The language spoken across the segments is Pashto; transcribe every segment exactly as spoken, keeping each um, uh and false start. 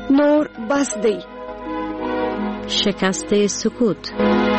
نور بس دی. شکست سکوت.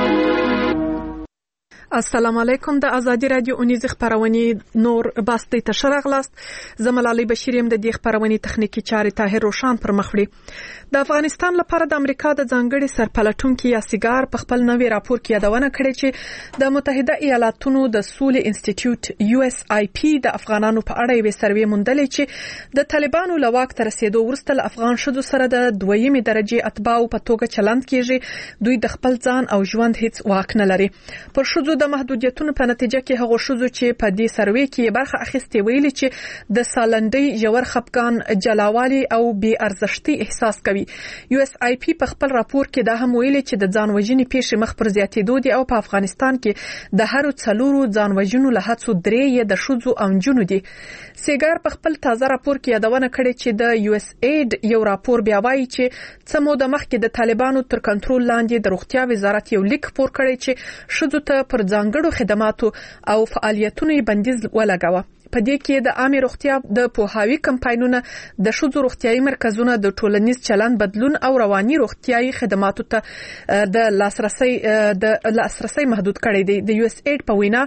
السلام علیکم. د ازادي رادیو اونیزه خبرونه نور باسطه تشرغلاست. زملالي بشیریم د دې خبرونه تخنیکی چارې طاهر روشان پر مخ وړي. د افغانستان لپاره د امریکا د ځانګړي سرپلټونکو یا سیګار په خپل نوې راپور کې یادونه کړې چې د متحده ایالاتونو د سولې انسټیټیوټ یو اس آی پی د افغانانو په اړه یو سروې موندلې چې د طالبانو له واک تر رسیدو وروسته له افغان شذو سره د دویمې درجه اتباعو په توګه چلند کیږي. دوی د خپل ځان او ژوند هیڅ واک نه لري. پر شذو د محدودیتونو په نتیجه کې هغه شذو چې په دې سروې کې برخه اخیستې ویلي چې د سالندۍ ژور خپګان، جلاوالي او بې ارزښتۍ احساس کوي. یو اس آی پی په خپل راپور کې دا هم ویلي چې د ځان وژنې پیښې مخ پر زیاتېدو دي او په افغانستان کې د هر څلورو ځان وژنو له هڅو درې یې د شذو او نجونو دي. سیګار په خپل تازه راپور کې یادونه کړې چې د یو اس اید یو راپور بیا وایي چې څه موده مخکې د طالبانو تر کنټرول لاندې د روغتیا وزارت یو لیک خپور کړی چې شذو ته پر ځانګړو خدماتو او فعالیتونو بندیز ولګاوه. په دې کې د عامه روغتیا د پوهاوی کمپاینونه، د شذو روغتیايي مرکزونه، د ټولنیز چلند بدلون او رواني روغتیايي خدماتو ته د لاسرسي د لاسرسي محدود کړی دی. د یو اس اید په وینا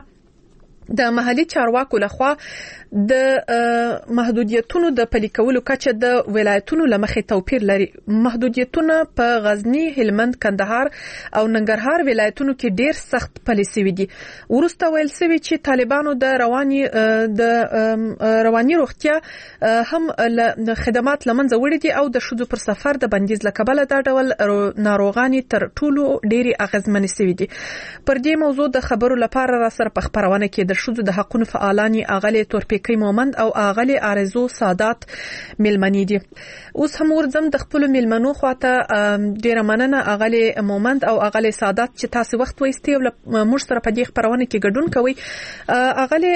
د محلي چارواکو لخوا د محدودیتونو د پلي کولو کچه د ولایتونو لمخې توپیر لري. محدودیتونه په غزنی، هلمند، کندهار او ننګرهار ولایتونو کې ډیر سخت پلي شوي دي. ورسته ویل شوی چې طالبانو د رواني د رواني روغتیا هم خدمات لمنځه وړي دي او د شذو پر سفر د بندیز لکبل دا ډول ناروغاني تر ټولو ډیری اغیزمن شوي دي. پر دې موضوع د خبرو لپاره را سره په خبرونه کې د شذو د حقوقو فعالانی اغلی تورپیکی مومند او اغلی آرزو سادات ملمنی دي. اوس هم ورځم د خپل ملمنو خواته ډیره مننه اغلی مومند او اغلی سادات چې تاسو وخت وایستئ او موږ سره په دې خبرونه کې ګډون کوئ. اغلی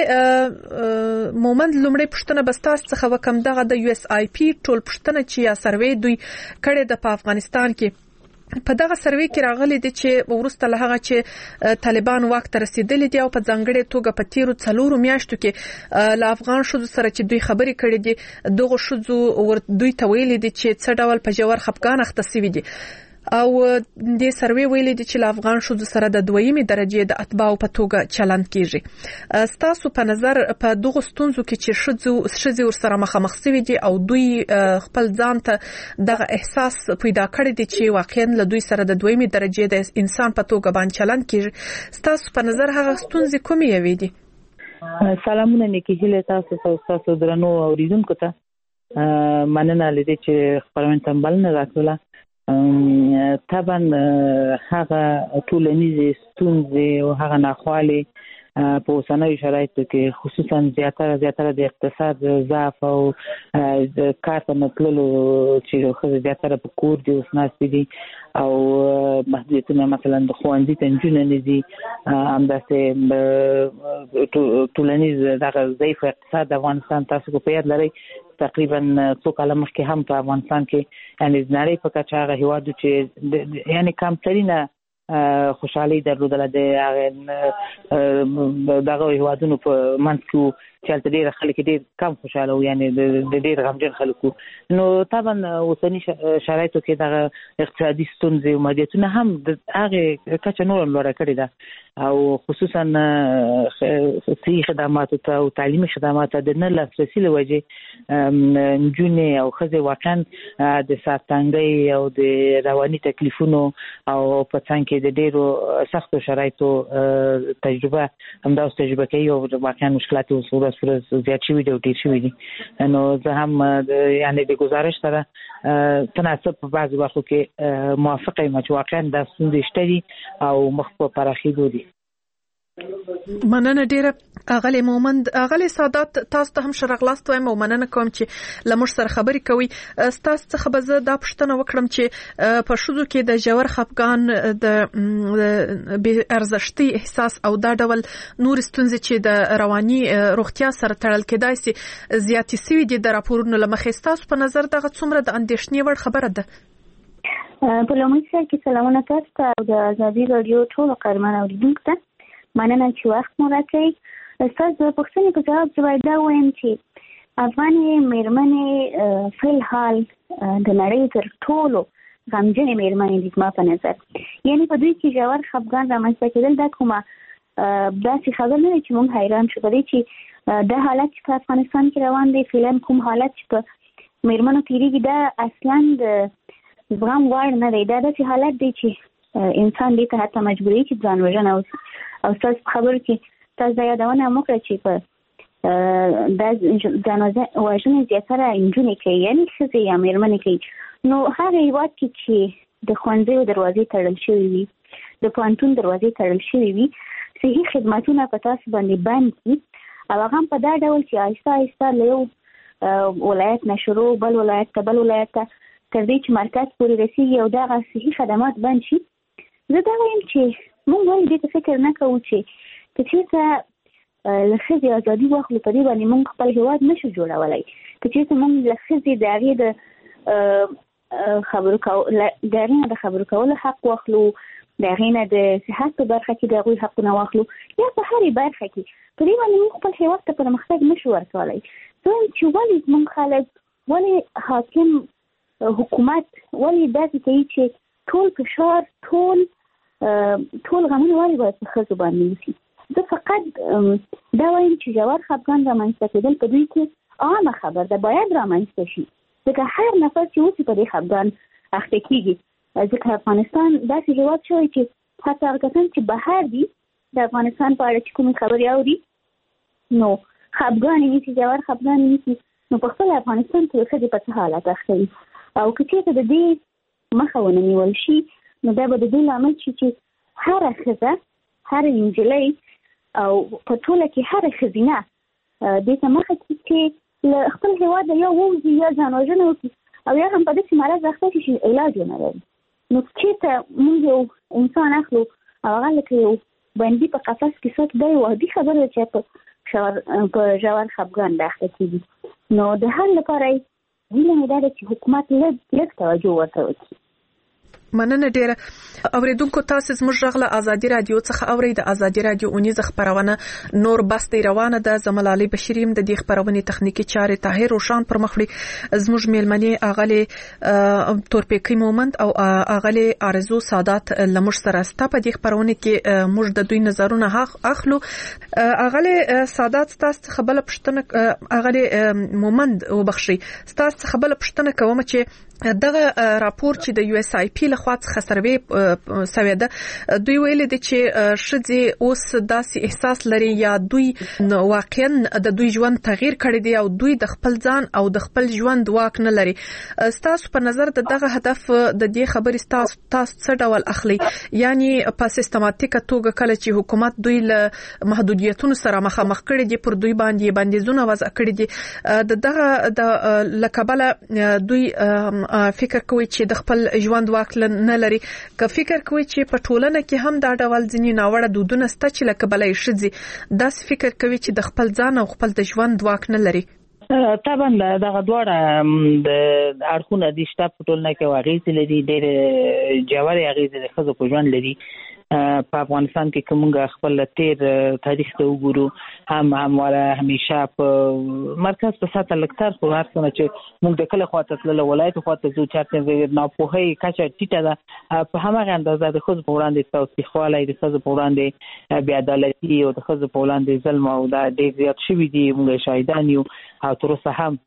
مومند لومړی پښتنه بستاس څخه وکم دغه د یو اس آی پی ټول پښتنه چې یا سروې دوی کړي د افغانستان کې په دغه سروې کې راغلي دي چې ورسته له هغه چې طالبان واک ته رسیدلي دي او په ځانګړي توګه په تیرو څلورو میاشتو کې له افغان شذو سره چې دوی خبرې کړې دي دغه شذو دوی ته ویلي دي چې څه ډول په ژور خپګان اخته شوي دي او د سروې ویلي دي چې له افغان شذو سره د دویمې درجه د اتباعو په توګه چلند کیږي. ستاسو په نظر په دغه ستونزو کې چې شذو شذو سره مخامخ شوي دي او دوی خپل ځان ته دغه احساس پیدا کړی دي چې واقعا له دوی سره د دویمې درجه د انسان په توګه باندې چلند کیږي، ستاسو په نظر هغه ستونزې کومې وي دي؟ سلامونه نیکی هیله تاسو تاسو درنو اوریدونکو ته مننه لدې چې خبرونه تنبلنه راکړه. طبعا هغه ټولنیزې ستونزې او هغه ناخوالې په اوسنیو شرایطو کې خصوصا زیاتره زیاتره د اقتصاد ضعف او د کار ته نه تللو چې ښځې زیاتره په کور دي اوس ناستې دي او محدودیتونه مثلا د ښوونځي ته نجونې نه ځي، همداسې ټولنیز دغه ضعیف اقتصاد د افغانستان تاسو کو په یاد لرئ تقریبا څو کاله مخکې هم په افغانستان کې یعنې د نړۍ په کچه هغه هېواد چې یعنې کمترینه خوشحالي درلودله د هغه دغه هېوادونو په منځ کې چې هلته ډېر خلک ډېر کم خوشحاله وو، یعنې د ډېر غمجن خلک وو. نو طبعا اوسني شرایطو کې دغه اقتصادي ستونزې او محدودیتونه هم د هغې کچه نوره لوړه کړې ده او خصوصا صحي خدماتو ته او تعلیمي خدماتو ته د نه لاسرسي له وجې نجونې او ښځې واقعا د ساتنګۍ او د رواني تکلیفونو او په څنګ کې د ډېرو سختو شرایطو تجربه همداسې تجربه کوي او واقعا مشکلات اوس ورځ پر ورځ زیات شوي دي او ډېر شوي دي. نو زه هم یعنې د ګزارش سره تناسب په بعضو برخو کې موافقه یم چې واقعا دا ستونزې شته دي او مخ په پراخېدو دي. مننه ډیره اغلی مومند. اغلی سادات تاسو ته هم شرغلاست وایم او مننه کوم چې لمر سره خبرې کوي. تاسو څخه به زه دا پوښتنه وکړم چې په شذو کې د ژور خپګان، د بې ارزښتۍ احساس او دا ډول نور ستونزې چې د رواني روغتیا سره تړل کېدای شي زیاتې شوي دي د راپورونو له مخې، ستاسو په نظر دغه څومره د اندېښنې وړ خبره ده؟ په لومړي سر کې سلامونه تاسو ته او د ازادي راډیو ټولو قهرمان اوریدونکو ته مننه چې وخت مو راکړی. ستاسو د پوښتنې په ځواب زه باید دا ووایم چې افغانې مېرمنې فی الحال د نړۍ تر ټولو غمجنې مېرمنې دي زما په نظر. یعنې په دوی کې ژور خفګان رامنځته کېدل دا کومه داسې خبر نه دی چې موږ حیران شو په دې چې دا حالت چې په افغانستان کې روان دی فعلا کوم حالت چې په مېرمنو تېرېږي دا اصلا د زغم وړ نه دی. دا داسې حالت دی چې انسان دې ته حتی مجبوري چې ځان وژنه وکړي. او ستاسو په خبرو کې تاسو دا یادونه هم وکړه چې په دا ځان وژنې زیاتره نجونې کوي، یعنې ښځې یا مېرمنې کوي. نو هغه هېواد کې چې د ښوونځیو دروازې تړل شوې وي، د پوهنتون دروازې تړل شوې وي، صحي خدمتونه په تاسو باندې بند دي او هغه هم په دا ډول چې آهسته آهسته له یو ولایت نه شروع بل ولایت ته بل ولایت ته تر دې چې مرکز پورې رسېږي او دغه صحي خدمات بند شي. زه دا وایم چې موږ ولې دې ته فکر نه کوو چې که چېرته له ښځې ازادي واخلو په دې باندې موږ خپل هېواد نه شو جوړولی. که چېرته موږ له ښځې د هغې د خبرو کولو د هغې نه د خبرو کولو حق واخلو، د هغې نه د صحت په برخه کې د هغوی حقونه واخلو، یا په هرې برخه کې په دې باندې موږ خپل هېواد ته پرمختګ نه شو ورکولی. زه وایم چې ولې زموږ خلک، ولې حاکم حکومت ولې داسې کوي چې ټول فشار ټول ټول غمونه ولې باید په ښځو باندې وشي. زه فقط دا وایم چې ژور خفګان رامنځته کېدل په دوی کې عامه خبر ده، باید رامنځته شي، ځکه هر نفر چې اوسي په دې خفګان اخته کېږي. ځکه افغانستان داسې هېواد شوی چې حتی هغه کسان چې بهر دي د افغانستان په اړه چې کومې خبرې اوري نو خفګان یې نیسي، ژور خفګان یې نیسي، نو په خپل افغانستان کې ښځې په څه حالت اخته وي. او که چېرته د دې مخه ونه نیول شي نو دا به د دې لامل شي چې هره ښځه، هره نجلۍ او په ټوله کې هره ښځینه دې ته مخه کړي چې له خپل هېواده یا ووځي یا ځان وژنه وکړي او یا هم په داسې مرض اخته شي چې علاج ونه لري. نو چېرته موږ یو انسان اخلو او هغه لکه یو بندي په قفس کې ساتو، دا یو عادي خبره ده چې په ژور خفګان د اخته کېږي. نو د حل لپاره هیله مې دا ده چې حکومت لږ لږ توجه ورته وکړي. مننه ډیره. اوریدونکو تاسو زموږ غږ له ازادي رادیو څخه اورئ. د ازادي رادیو اونیزه خبرونه نور بس دی روانه ده. زملالي بشریم د دې خبرونې تخنیکی چارې طاهر روشان پر مخ وړي. زموږ میلمنې اغلی تورپیکی مومند او اغلی ارزو سادات لمر سره ستا په دې خبرونه کې موږ د دوی نظرونه اخلو. اغلی سادات تاسو خبره پښتنه اغلی مومند وبخشي تاسو خبره پښتنه کوم چې دغه راپور چې د یو اس آی پی له خوا څخه سروې سوی ده دوی ویل دي چې ښځې اوس داسې احساس لري یا دوی واقعا د دوی ژوند تغییر کړی دی او دوی د خپل ځان او د خپل ژوند واک نه لري. ستاسو په نظر د دغه هدف د دې خبرې ستاسو تاسو څه ډول اخلي؟ یعنی په سیستماتیکه توګه کله چې حکومت دوی له محدودیتونو سره مخامخ کړي دي پر دوی باندې بندیزونه وضع کړي دي د دغه د لکبله دوی فکر کوي چې د خپل ژوند واک نه لري، که فکر کوي چې په ټولنه کې هم دا ډول ځینې ناوړه دودونه شته چې لکه بلې ښځې داسې فکر کوي چې د خپل ځان او خپل د ژوند واک نه لري. طبعا دغه دواړه د اړخونه دي شته په ټولنه کې اغېزې لري، ډېرې ژورې اغېزې د ښځو په ژوند لري. په افغانستان کې کومه خپل تیر تاریخ ته وګورو هم همواره همیشه په مرکز په ساته لکتر خو هرڅه چې موږ د کله خواته تل ولایت خواته زو چارته نه په هي کچه ټیټه ده په همغه اندازه د خود په وړاندې توسيخوالای د خود په وړاندې بیا عدالتي او د خود په وړاندې ظلم او د ډېر زیات شوی دی. موږ شاهدان یو او تر اوسه هم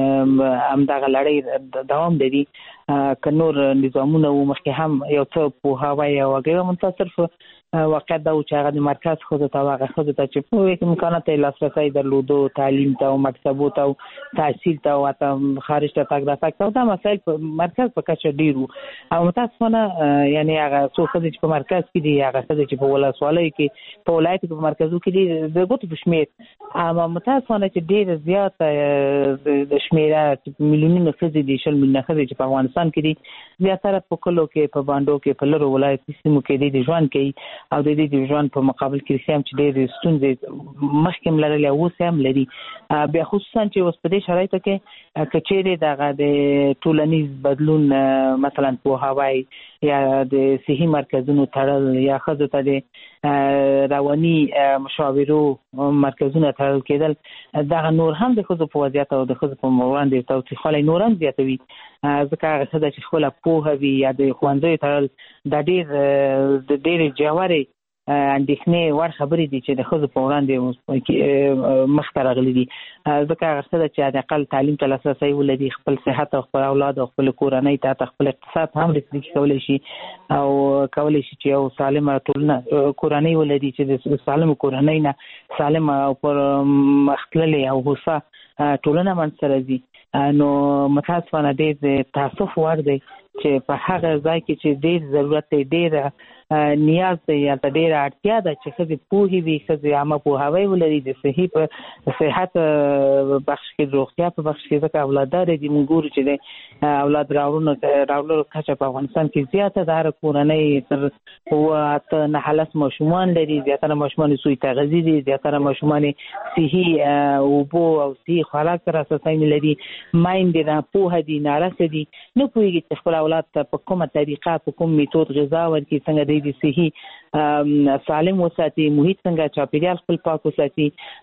هم دغه لړۍ دوام لري. که نور نظامونه و مخکې هم یو څه په هواي او هغه منتصر واقع دا چې هغه د مرکز خود ته هغه خود ته چې په یک امکانات لاسرسي درلودو، تعلیم ته او مکتبو ته او تحصیل ته او ته خارج ته تګ راتګ ته دا مسایل په مرکز په کچه ډیرو او متاسفانه یعنی هغه څو خدای چې په مرکز کې دي هغه خدای چې په ولایت کې په ولایت کې په مرکزو کې دي د ګوتو په شمیر اما متاسفانه چې ډیر زیات د شمیره میلیونونو خدای دي شل میلیونه خدای چې په افغانستان کې دي زیاتره په کلو کې په باندې کې په لرو ولایت سیمو کې دي ژوند کوي او د دې ژوند په مقابل کې سم چې ډېر ستونزې مخکې لري او سم لري بیا خصوصا چې اوس په دې شرایطو کې کچېره دغه د ټولنیز بدلون مثلا په هواي یا د صحي مرکزونو تړل یا ښځو ته د رواني مشاورو مرکزونه تړل کېدل دا نور هم د ښځو په وضعیت او د ښځو په وړاندې تاوتریخوالی نور هم زیاتوي. ځکه هغه ښځه چې خپله پوهه وي یا د ښوونځیو تړل دا ډېر د ډېرې ژورې اندېښنې وړ خبرې دي چې د ښځو په وړاندې مخته راغلي دي. ځکه هغه ښځه چې حداقل تعلیم ته لاسرسی ولري، خپل صحت او خپل اولاد او خپل کورنۍ ته خپل اقتصاد هم رسېدګي کولی شي او کولی شي چې یو سالمه ټولنه کورنۍ ولري چې د سالمه کورنۍ نه سالمه او پرمختللې او هوسا ټولنه منځته راځي. نو متاسفانه ډېر تاسف وړ دی چې په هغه ځای کې چې ډېر ضرورت دی، ډېر نیاز دی یا ته ډېره اړتیا ده چې ښځې پوهې وي، ښځې عامه پوهاوی ولري د صحي په صحت بخش کې، د روغتیا په بخش کې. ځکه اولاددار دي موږ ګورو چې د اولاد راوړلو کچه په افغانستان کې زیاته ده. هره کورنۍ تر اوه اته نهه لس ماشومان لري، زیاتره ماشومان سوی تغذیې دي، زیاتره ماشومان صحي اوبو او صحي خوراک سره اساسي نه لري، میندې نه پوهه دي، نارسه دي، نه پوهېږي چې خپل اولاد ته په کومه طریقه په کوم میتود غذا ورکړي، څنګه د صحي سالم وساتي، محیط څنګه چاپیریال خپل پاک وساتي،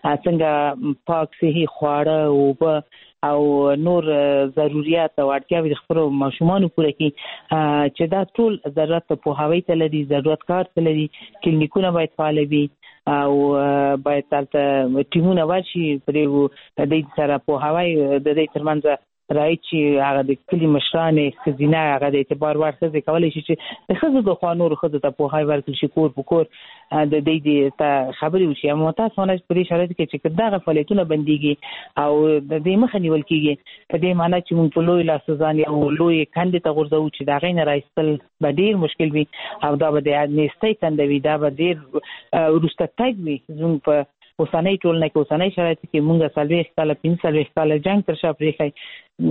څنګه پاک صحي خواړه اوبه او نور ضرورت او اړتیاوې د خپلو ماشومانو پوره کړي چې دا ټول ضرورت په پوهاوی ته لري، ضرورت کار ته لري. کلینیکونه باید فعال وي او باید هلته ټیمونه ورشي په دې سره پوهاوی د دې ترمنځ راځي چې هغه د کلي مشرانې ښځینه هغه د اعتبار وړ ښځې کولی شي چې د ښځو د خوا نورو ښځو ته پوهاوی ورکړي شي، کور په کور د دې ته خبرې وشي. اما متاسفانه په دې شرایطو کې چې دغه فعالیتونه بندېږي او د دې مخه نیول کېږي، په دې معنی چې موږ په لوی لاسوزان یا لوی کندې ته غورځوو چې د هغې نه رایستل به ډېر مشکل وي او دا به د نیستۍ کنده وي، دا به ډېر وروسته تګ وي. زموږ په اوسنۍ ټولنه کې، اوسنۍ شرایطو کې موږ څلوېښت کاله پنځه څلوېښت کاله جنګ تر شا پرېښی،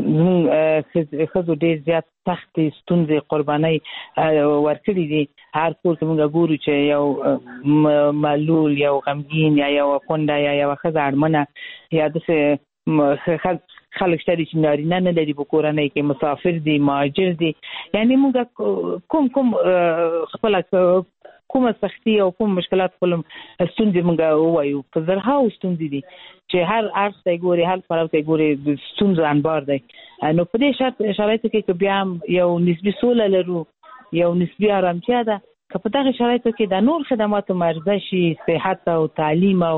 زموږ ښځو ډېر زیات سختې ستونزې قربانۍ ورکړي دي. هر کور کې موږ ګورو چې یو معلول، یو غمګین یا یو کونډه یا یوه ښځه اړمنه یا داسې خلک شته دي چې نارینه نه لري په کورنۍ کې، مسافر دي، مهاجر دي. یعنې موږ کوم کوم خپله کومه سختي او کوم مشکلات خپل ستونزې موږ ووایو، په زرهاو ستونزې دي چې هر اړخ ته ګوري، هر پړاو ته ګوري د ستونزو انبار دی. نو په دې شرط شرایطو کې که بیا هم یو نسبي سوله لرو، یو نسبي آرامتیا ده، که په دغه شرایطو کې د نور خدماتو معرضه شي، صحت او تعلیم او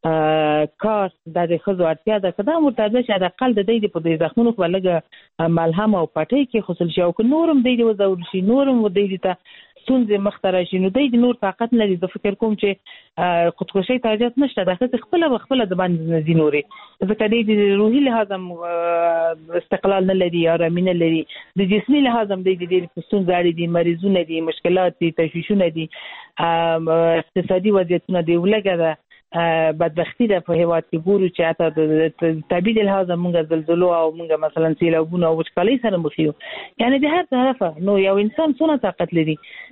کار دا د ښځو اړتیا ده، که دا مرتبه شي حداقل د دوی په دې زخمونو به لږه ملهم او پټۍ کېښودل شي او که نور هم دوی وځورل شي، نور هم دوی ته ستونزې مخته راشي، نو دوی د نور طاقت نه لري. زه فکر کوم چې خودکشۍ ته حاجت نشته، دا ښځې خپله به خپله د باندې نه ځي نورې، ځکه دوی د روحي لحاظ هم استقلال نه لري، آرامي نه لري، د جسمي لحاظ هم دوی د ډېرې په ستونزه اړې دي، مریضونه دي، مشکلات دي، تشویشونه دي، اقتصادي وضعیتونه دي، ولږه ده بدبختي ده په هېواد کې. ګورو چې حتی د طبیعي لحاظه موږ زلزلو او موږ مثلا سیلابونه او وچکالۍ سره مخ یو، یعنې د هر طرفه. نو یو انسان څونه طاقت لري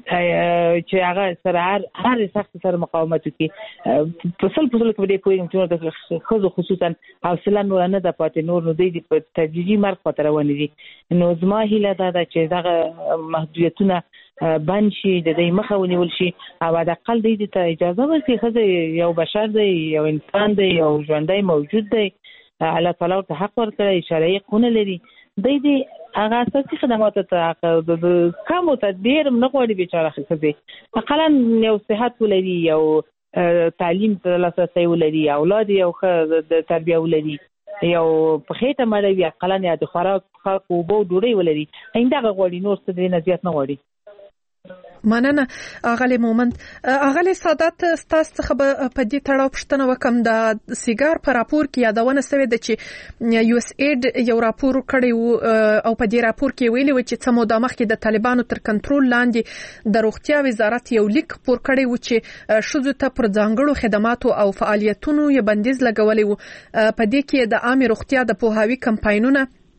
چې هغه سره هر هر سخت سره مقاومت وکړي؟ په سل په سلو کې به دې پوهېږم چې د ښځو خصوصا حوصله نوره نه ده پاتې، نور نو دوی په تدریجي مرګ خواته روانې دي. نو زما هیله دا ده چې دغه محدودیتونه بند شي، د دوی مخه ونیول شي او حداقل دوی ته اجازه ورکړي. ښځه یو بشر دی، یو انسان دی، یو ژوندی موجود دی، الله تعالی ورته حق ورکړی، شرعي حقونه لري. دوی دې هغه اساسي خدماتو ته د کمو ته ډېر هم نه غواړي بېچاره ښځې، اقلا یو صحت ولري، یو تعلیم ته لاسرسی ولري، اولاد یو ښه د تربیه ولري، یو په خېټه مړه وي، اقلا یا د خوراک اوبه او ډوډۍ ولري، همدغه غواړي، نور څه دې نه زیات نه غواړي. مننه اغلی مومند. اغلی سادات ستاسو څخه به په دې تړاو پوښتنه وکم، د سیګار په راپور کې یادونه شوې ده چې یو اس ایډ یو راپور کړی و او په دې راپور کې ویلي و چې څه موده مخکې د طالبانو تر کنټرول لاندې د روغتیا وزارت یو لیک خپور کړی و چې ښځو ته پر ځانګړو خدماتو او فعالیتونو یې بندیز لګولی و. په دې کې د عامې روغتیا د پوهاوي کمپاینونه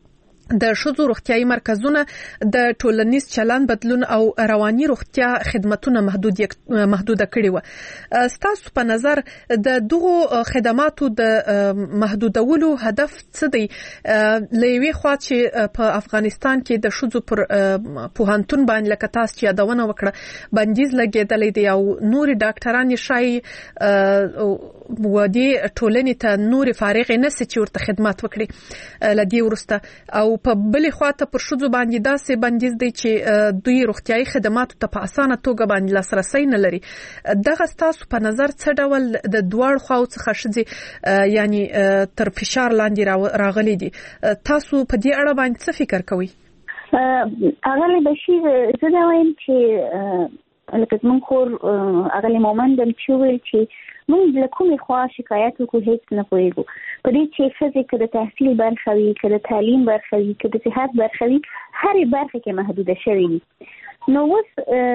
د ښځو روغتيایي مرکزونه د ټولنیز چلند بدلون او رواني روغتیا خدماتونه محدود محدوده کړي و. ستاسو په نظر د دغو خدماتو د محدودولو هدف څه دی؟ لوي خوا چې په افغانستان کې د ښځو پر پوهنتون باندې لکه تاسو چې یادونه وکړه بندیز لګیدلې دی او نور ډاکټران شای ودی ټولنې ته نور فارغ نه سي چې ورته خدمات وکړي لدی ورسته او په بلې خواته پر ښځو باندې داسې بندیز دی چې دوی روغتيایي خدماتو ته په اسانه توګه باندې لاسرسي نه لري. دغه ستاسو په نظر څه ډول د دوړ خواو څخه ښځې یعنی تر فشار لاندې راغلي دي؟ تاسو په دې اړه باندې څه فکر کوئ؟ اغلی بشیر زه دا وایم چې لکه زموږ خور اغلی مومندم چې ویل چې موږ له کومې خوا شکایت وکړو هیڅ نه پوهېږو. په دې چې ښځې که د تحصیل برخه وي، که د تعلیم برخه وي، که د صحت برخه وي، هرې برخه کې محدوده شوې وي. نو اوس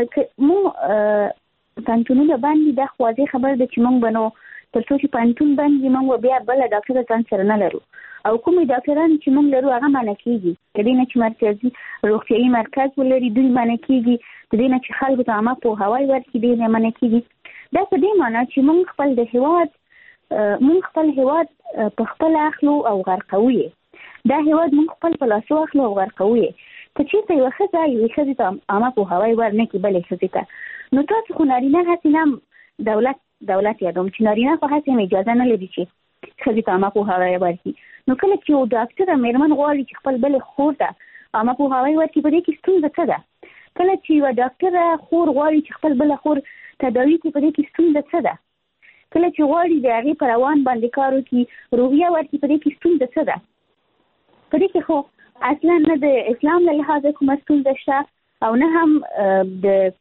موږ پوهنتونونه باندې دا خو واضح خبره ده چې موږ به نو تر څو چې پوهنتون باندې موږ بیا بله ډاکټره ځان سره نه لرو او کومې ډاکټران چې موږ لرو هغه منع کېږي. د دې نه چې مرکزي روغتیایي مرکز ولري دوی منع کېږي، د دې نه چې خلکو ته عامه پوهاوی ورکړي دوی نه منع کېږي. دا په دې معنی چې موږ خپل د هېواد موږ خپل هېواد په خپل اخلو او غرقوو یې. دا هېواد موږ خپل په لاسو اخلو او غرقوو یې. که چېرته یوه ښځه یوې ښځې ته عامه پوهاوی ورنکړي بلې ښځې ته، نو تاسو خو نارینه هسې نه دولت دولت یادوم چې نارینه خو هسې هم اجازه نه لري چې ښځې ته عامه پوهاوی ورکړي. نو کله چې یو ډاکټره مېرمن غواړي چې خپل بلې خور ته عامه پوهاوی ورکړي، په دې کې ستونزه څه ده؟ کله چې یوه ډاکټره خور غواړي چې خپل بله خور تداوی کې، په دې کې ستونزه څه ده؟ کله چې غواړي د هغې په روان باندې کار وکړي، روحیه ورکړي، په دې کې ستونزه څه ده؟ په دې کې خو اصلا نه د اسلام له لحاظه کومه ستونزه شته او نه هم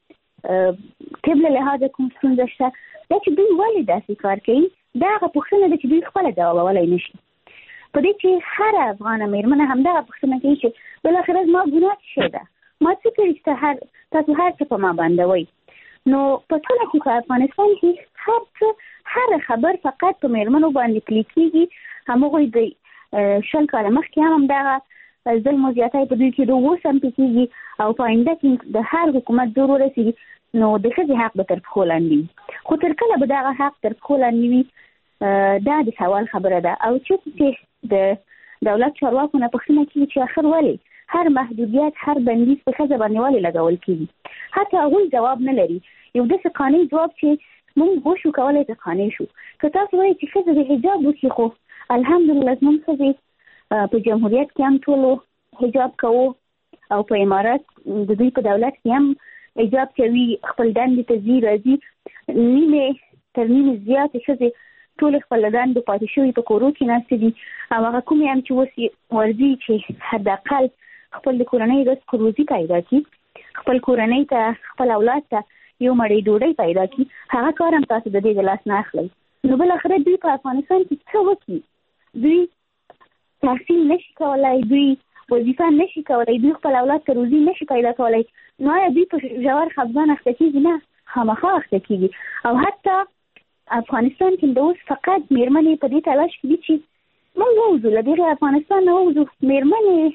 د طب له لحاظه کوم ستونزه شته. دا چې دوی ولې داسې کار کوي دا هغه پوښتنه ده چې دوی خپله ځوابولی نه شي. په دې چې هره افغانه مېرمنه همدغه پوښتنه کوي چې بالاخره زما ګناه څه شی ده؟ ما څه کړي چې تاسو هر څه په ما باندوئ؟ نو په ټوله کې په افغانستان کې هر څه هر خبر فقط په مېرمنو باندې پلي کېږي. همغوی د شل کاله مخکې هم همدغه ظلم و زیاتی په دوی کې اوس هم پې کېږي او په آینده کې د هر حکومت دور ورسېږي نو د ښځې حق به تر پښو لاندې وي. خو تر کله به دغه حق تر پښو لاندې وي دا د سوال خبره ده. او چې د دولت چارواکو نه پوښتنه کېږي چې آخر ولې هر محدودیت هر بندیز په ښځه باندې ولې لګول کېږي؟ حتی هغوی جواب نه لري. یو داسې قانع جواب چې موږ وشو کولی ته قانع شو. که تاسو وایئ چې ښځه د حجاب وکړي، خو الحمدلله زموږ ښځې په جمهوریت کې هم ټولو حجاب کوو او په امارات د دوی په دولت کې هم حجاب کوي، خپل دندې ته ځي راځي. نیمې تر نیمې زیاتې ښځې ټولې خپل دندو پاتې شوي په کورو کې ناستې دي او هغه کومې هم چې اوس ورځي چې حداقل خپل د کورنۍ رزق روزي پیدا کړي، خپل کورنۍ ته خپل اولاد ته یو مړۍ ډوډۍ پیدا کړي، هغه کار هم تاسو د دې د لاس نه اخلئ. نو بالاخره دوی په افغانستان کې څه وکړي؟ دوی تحصیل نشي کولای، دوی وظیفه نشي کولای، دوی خپل اولاد ته روزي نشي پیدا کولای. نو آیا دوی په ژور خفګان اخته کېږي؟ نه، خامخا اخته کېږي. او حتی افغانستان کې د اوس فقط مېرمنې په دې تلاش کې دي چې موږ ووځو له دغې افغانستان نه ووځو. مېرمنې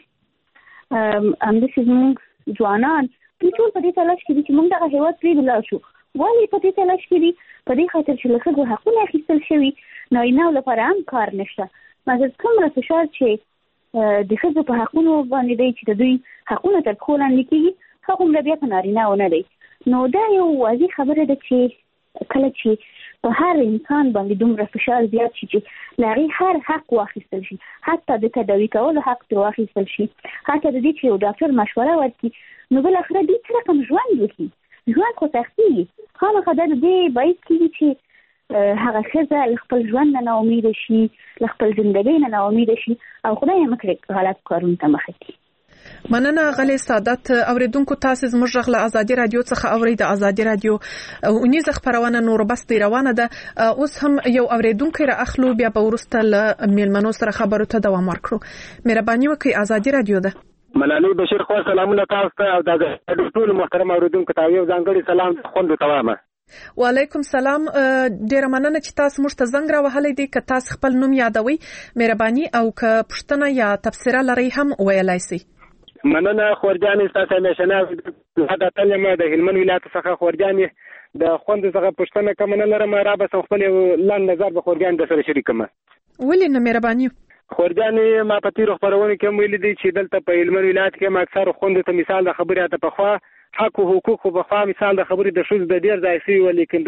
همداسې زموږ ځوانان دوی ټول په دې تلاش کې دي چې موږ دغه هېواد پرېږدو لاړ شو. ولې په دې تلاش کې دي؟ په دې خاطر چې له ښځو حقونه اخیستل شوي، نارینهو لپاره هم کار نشته. مګر کومره فشار چې د ښځو په حقونو باندې دی چې د دوی حقونه تر پښو لاندې کېږي، هغومره بیا په نارینهو نه دی. نو دا یو واضح خبره ده چې کله چې په هر انسان باندې دومره فشار زیات شي چې له هغې هر حق واخیستل شي، حتی د تداوي کولو حق ترې واخیستل شي، حتی د دې چې یو ډاکټر مشوره ورکړي، نو بالاخره دوی څه رقم ژوند وکړي؟ ژوند خو سختېږي. خامخا دا د دې باعث کېږي چې هغه ښځه له خپل ژوند نه ناامیده شي، له خپل زندګۍ نه ناامیده شي او خدای یې مکړي غلط کارونو ته مخه کړي. مننه غلې سعادت. اوریدونکو تاسو زموږ غږ له ازادي رادیو څخه اورئ. د ازادي رادیو اونیزه خبرونه نور بس دی روانه ده. اوس هم یو اوریدونکو را اخلو، بیا به ورسته له میلمنو سره خبرو ته دوام ورکړو. مهرباني وکړئ، ازادي رادیو ده. ملالۍ بشیر خو سلامونه تاسو ته او د ټول محترم اوریدونکو ته یو ځانګړی سلام خوند ته وایم. وعلیکم سلام. ډیره مننه چې تاسو موږ ته زنګ راوهلی دی. که تاسو خپل نوم یادوي مهرباني او که پوښتنه یا تبصره لرئ هم ویلای شئ. مننه خورجانې، ستاسو همیشنه دا تلم د هلمند ولایت څخه. خورجانې د خوند څخه پوښتنه کوم نه لرم، را به خپل لاند نظر به خورجان د سره شریکم. ولې نه مهرباني؟ خورجانې ما په تیرو خبرونه کې ویل دي چې دلته په هلمند ولایت کې اکثر خوند ته مثال د خبرې ته په خوا حق او حقوق په خوا مثال د خبرې د شوز د ډیر ځای سی، ولیکن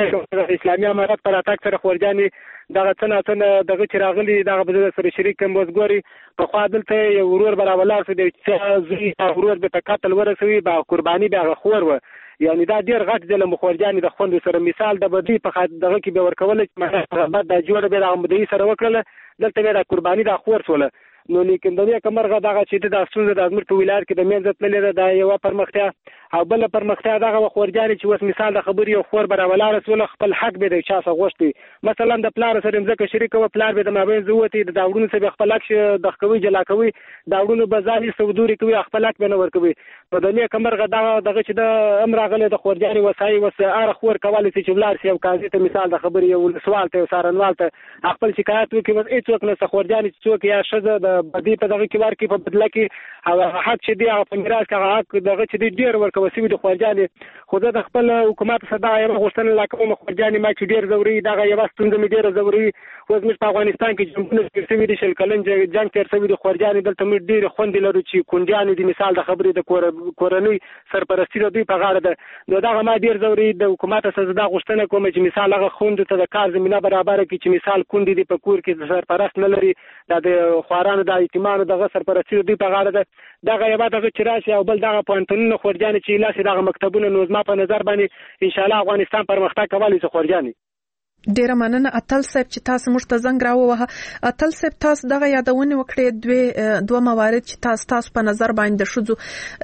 د اسلامي امارات پر اتاک سره خورجانې دغه څنګه څنګه دغه چې راغلي دغه به سره شریک کوم وزګوري په خوا دلته یو ورور برابر سره د زوی ورور به قتل ورسوي با قرباني به خور و، یعنی دا ډیر غټ ظلم خورجانې د خوند سره مثال د بدی په دغه کې به ورکول چې بعد د جوړ به د مدعي سره وکړل دلته به د قرباني د خور سره. نو لیکن د دې کمرغه دغه چې د ستونزې د ازمر په ولایت کې د منځ تللې ده یو پرمختیا او بل پرمختیا دغه خورجانې چې وس مثال د خبرې او خور برابر رسول خپل حق به د چا څخه غوښتي، مثلا د پلار سره مزه شریک او پلار به د مابین زوتی د داوړونو سره خپل حق د خوي جلا کوي، داوړونو بازاري سودوري کوي، خپل حق به نه ور کوي. په دنیا کمرغه دغه دغه چې د امر غله د خورجانې وسای وس ار خور کواله چې بلار سی او قاضي ته مثال د خبرې او سوال ته سارنوال ته خپل شکایت وکړي، بس هیڅ نه خورجانې څوک یا شزه د بدی په دغه کې ورکی په بدله کې او حق چې دی هغه په میراث کې حق دغه چې دی ډیر ورکوي سوي د خورجانې. خو د خپل حکومت صدا یې غوښتنه لا کوم خورجانې ما چې ډیر زوري دغه یو ستونزه مې ډیر زوري خو زموږ په افغانستان کې جنگونه کې سوي دي شل کلن جنگ تیر سوي د خورجانې دلته مې ډیر خوند لري چې کونډیان دي مثال د خبرې د کورنۍ سرپرستی د دوی په غاړه ده. نو دغه ما ډیر زوري د حکومت صدا غوښتنه کوم چې مثال هغه خوند ته د کار زمينه برابر کړي چې مثال کونډې دي په کور کې سرپرست نه لري د خوارانو د ایتمانو دغه سرپرستی دوی په غاړه ده. دغه یو دغه چې راشي او بل دغه پوهنتونونه خورجانې چې لاسي دغه مکتبونه نو زما په نظر باندې ان شاء الله افغانستان پرمختګ کولی شي خورجانې. ډیره مننه اتل صاحب چې تاسو موږ ته زنګ راووهه. اتل صاحب تاسو دغه یادونه وکړې دوه دوه موارد چې تاسو تاسو په نظر باندې د شذو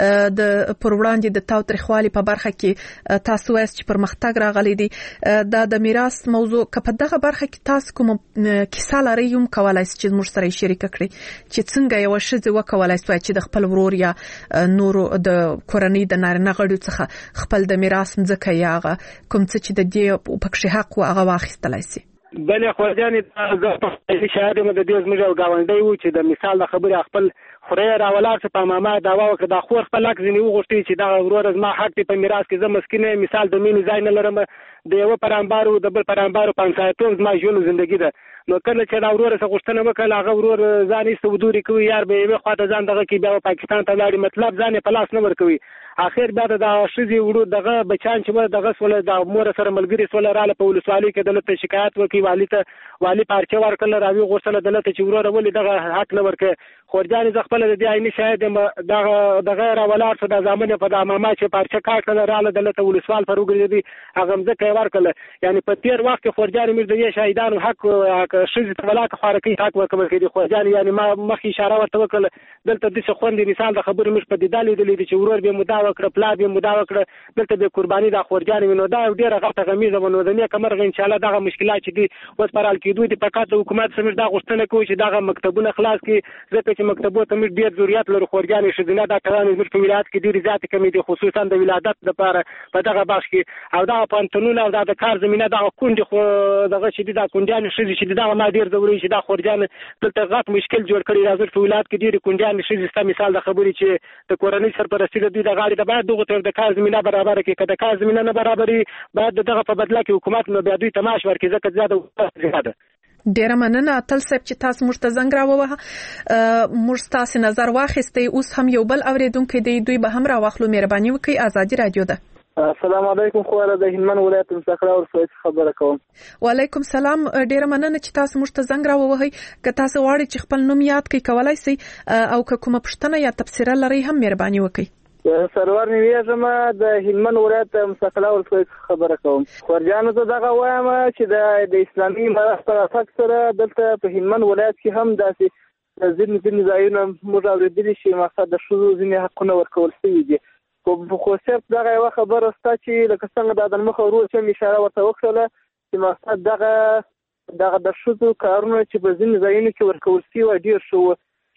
د پر وړاندې د تاوتریخوالي په برخه کې تاسو وایي چې پرمختګ راغلی دی. دا د میراث موضوع کله دغه برخه کې تاسو کوم کیسه لرئ هم کولای شئ چې موږ سره شریک کړئ چې څنګه یو شذ وکولای شي چې د خپل ورور یا نور د کورنۍ د نارینه غړو څخه خپل د میراث ځکه یاغه کوم څه چې د دې پکې حق او هغه استلای سي. بلې خورجانې د شهاده مده د زموږ او گاونډي وو چې د مثال د خبرې خپل خوري راولار څخه په ماما دا وکړه د خور خپل حق ځنی وغوښتي چې دا ورور زما حق په میراث کې زما مسکینه مثال د مين ځای نه لرم د یو پرامبارو د بل پرامبارو پنځایتو زما ژوند ژوندۍ ده. نو کله چې دا ورور څخه غوښتنه وکړه هغه ورور ځان یې سودوري کوي یار به یو خواته ځان دغه کې بیا پاکستان ته لاړ مطلب ځان په لاس نه ور کوي. اخر بعد دا شذي ورو دغه بچان چې دغه سول د مور سره ملګری سول رااله په ولسوالۍ کې دلته شکایت وکي والی ته والی پارچه ورکړل راوي غوښتنه دلته چې ورور ولې دغه حق نه ورکه. خورجانې ز خپل د دې عیني شاهد دغه دغه راولار څخه د زمانه په د امامه چې پارچه کاټل رااله دلته ولسوال پر وګرځي هغه مزه ورکړل. یعنی په تیر وخت کې خورجانې مې د شهیدانو حق شذي ولاکه خارقي حق ورکول کېږي. خورجانې یعنی ما مخ اشاره ورته وکړه دلته د څه خوندې مثال د خبرې مش په دالې دلې چې ورور به مدعا وکړه پلا به مدعا وکړه دلته به قرباني د خورجانې نو دا ډیره غټه غمیزه ونه د نه کمرغه ان شاء الله دغه مشکلات چې دي اوس پرال کېدو دي فقط د حکومت سره دا غوښتنه کوي چې دغه مکتبونه خلاص کړي ځکه چې مکتبو ته موږ ډیر ضرورت لرو. خورجانې شذینه دا کلام موږ په ولایت کې ډیر زیات کمی دي خصوصا د ولادت لپاره په دغه بخش کې او دا پانتونونه او د کار زمينه دغه کونډي خو دغه چې د کونډیان شذې چې دغه ما ډیر ضروري چې دا خورجان دلته غټ مشکل جوړ کړی راځي په ولایت کې ډیر کونډیان شذې ست مثال د خبرې چې د کورنۍ سرپرستی د دوی د غاړې د بعد دغه تر د کار زمينه برابر کې کده کار زمينه نه برابرۍ بعد دغه په بدله کې حکومت نو بیا دوی تماش ورکړي ځکه زیاده زیاده. ډیره مننه اتل صاحب چې تاسو موږ ته زنګ راووهه. موږ تاسو نظر واخیستئ اوس هم یو بل اوریدونکو دی دوی به هم راوخلو مهرباني وکړئ. ازادي رادیو ده. السلام علیکم خواره د هلمند ولایت څخه ورسوي خبره کوم. وعلیکم سلام. ډیره مننه چې تاسو موږ ته زنګ راووهئ. که تاسو غواړئ چې خپل نوم یاد کړئ کولای شئ او که کومه پوښتنه یا تبصره لرئ هم مهرباني وکړئ. سرور نیویږم د هلمند ولایت مستقله ورسوي خبره کوم. خورجانو ته دغه وایم چې د د اسلامي امارات پر اساس سره دلته په هلمند ولایت کې هم داسې ځینې ځینې ځایونه موږ اورېدلي چې مقصد د ښځو ځینې حقونه ورکول شوي دي. خو صرف دغه یوه خبره شته چې لکه څنګه د ادم مخه ورور چې اشاره ورته وکړله چې مقصد دغه دغه د ښځو کارونه چې په ځینې ځایونو کې ورکول شوي ډېر ښه وو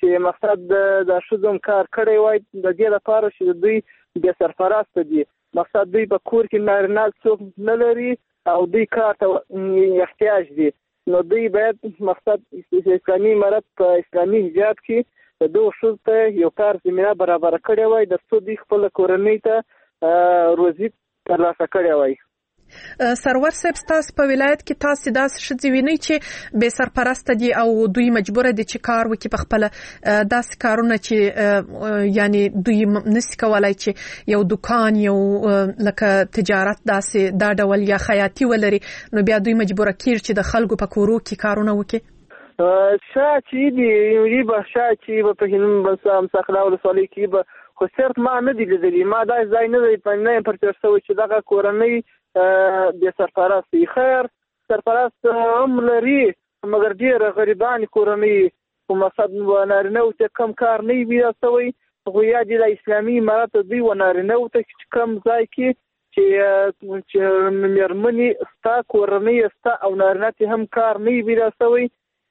چې مقصد د ښځو کار کړی وای د دې لپاره چې دوی بې سرپرسته دي. مقصد دوی په کور کې نارینه څوک نه لري او دوی کار ته احتیاج دي. نو دوی باید مقصد اسلامي امارت په اسلامي حجاب کې د دوه ښځو ته یو کار زمینه برابر کړی وای د څو دوی خپل کورنۍ ته روزي ترلاسه کړی وای. سرور صاحب تاسو په ولایت کې تاسو داسې ښځې وینئ چې بې سرپرسته دي او دوی مجبور دي چې کار وکړي په خپل داسې کارونه چې یعنی دوی نشي کولای چې یو دکان یو لکه تجارت داسې دا ډول یا خیاطي ولري نو بیا دوی مجبور کیږي چې د خلکو په کورو کې کارونه وکړي. شاچی دی یی به شاچی به په هلم بسام سخلا ولسوالۍ کې به خو صرف ما نه دی لیدلی ما دا ځای نه دی په نه پرتر شوی چې دغه کورنۍ د سرپرست خیر سرپرست هم لري مګر ډیر غریبان کورنۍ په مقصد ونارینه او ته کم کار نه وي راوي خو یا د اسلامي امارت دوی ونارینه او ته کم ځای کې چې چې مرمنی ستا کورنۍ ستا او نارینه هم کار نه وي راوي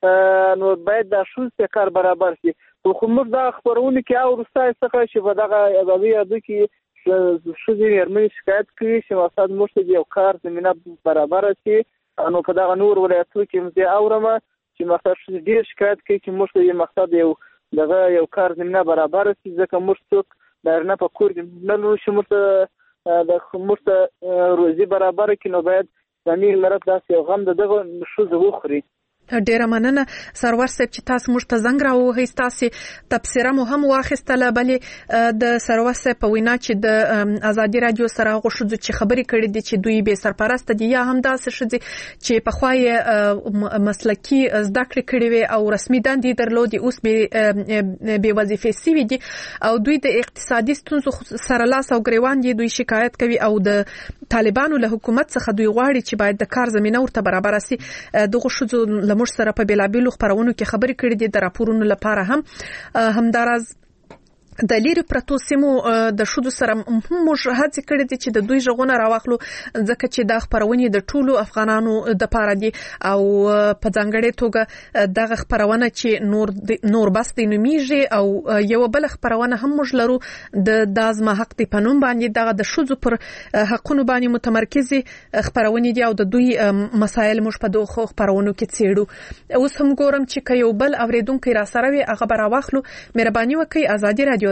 نو باید د شوز کار برابر شي. خو موږ دا خبرونه کې او رسای څخه چې په دغه ازادي ادو کې شوزي مرمنی شکایت کوي چې مقصد موږ ته یو کار زمينه برابر شي. نو په دغه نور ولایتونو کې مزه اورم چې مقصد ډیر شکایت کوي چې موږ ته یو مقصد یو دغه یو کار زمينه برابر شي ځکه موږ څوک درنه په کور کې نه لرو چې موږ ته د موږ ته روزي برابر کړي نو باید زمير مراد داسې یو غم دغه شوزه وخوري. ډیره مننه سرور صاحب چې تاسو موږ ته زنګ راوهی تاسو تبصره مو هم واخیستله بلې د سرور صاحب په وینا چې د ازادي رادیو سره غوښتو چې خبرې کړې دي چې دوی به سرپرست دي یا هم داسې شدي چې په خوای مسلکی زده کړې کړې وي او رسمي دندې درلودي اوس به به وظیفې سوي دي او دوی د اقتصادي ستونزو سره لاس او ګریوان دي دوی شکایت کوي او د طالبانو له حکومت څخه دوی غواړي چې باید د کار زمينه ورته برابر شي. دغه شذو موږ سره په بیلابیلو خبرونو کې خبرې کړې دي د راپورونو لپاره هم همداراز د لیرې پرتو سیمو د شودو سره موږ هڅه کړې دي چې د دوی ژغونه راوخلو ځکه چې د خبرونې د ټولو افغانانو د پاره دي او په ځانګړې توګه دغه خبرونه چې نور نور بس د نومیږي او یو بل خبرونه هم موږ لرو د دازمه حق دی پنوم باندې دغه د شودو پر حقونو باندې متمرکزي خبرونه دي او د دوی مسایل موږ په دوه خبرونو کې څېړو. اوس هم ګورم چې یو بل اوریدونکو را سره وي هغه راوخلو مهرباني وکړئ ازادي رادیو.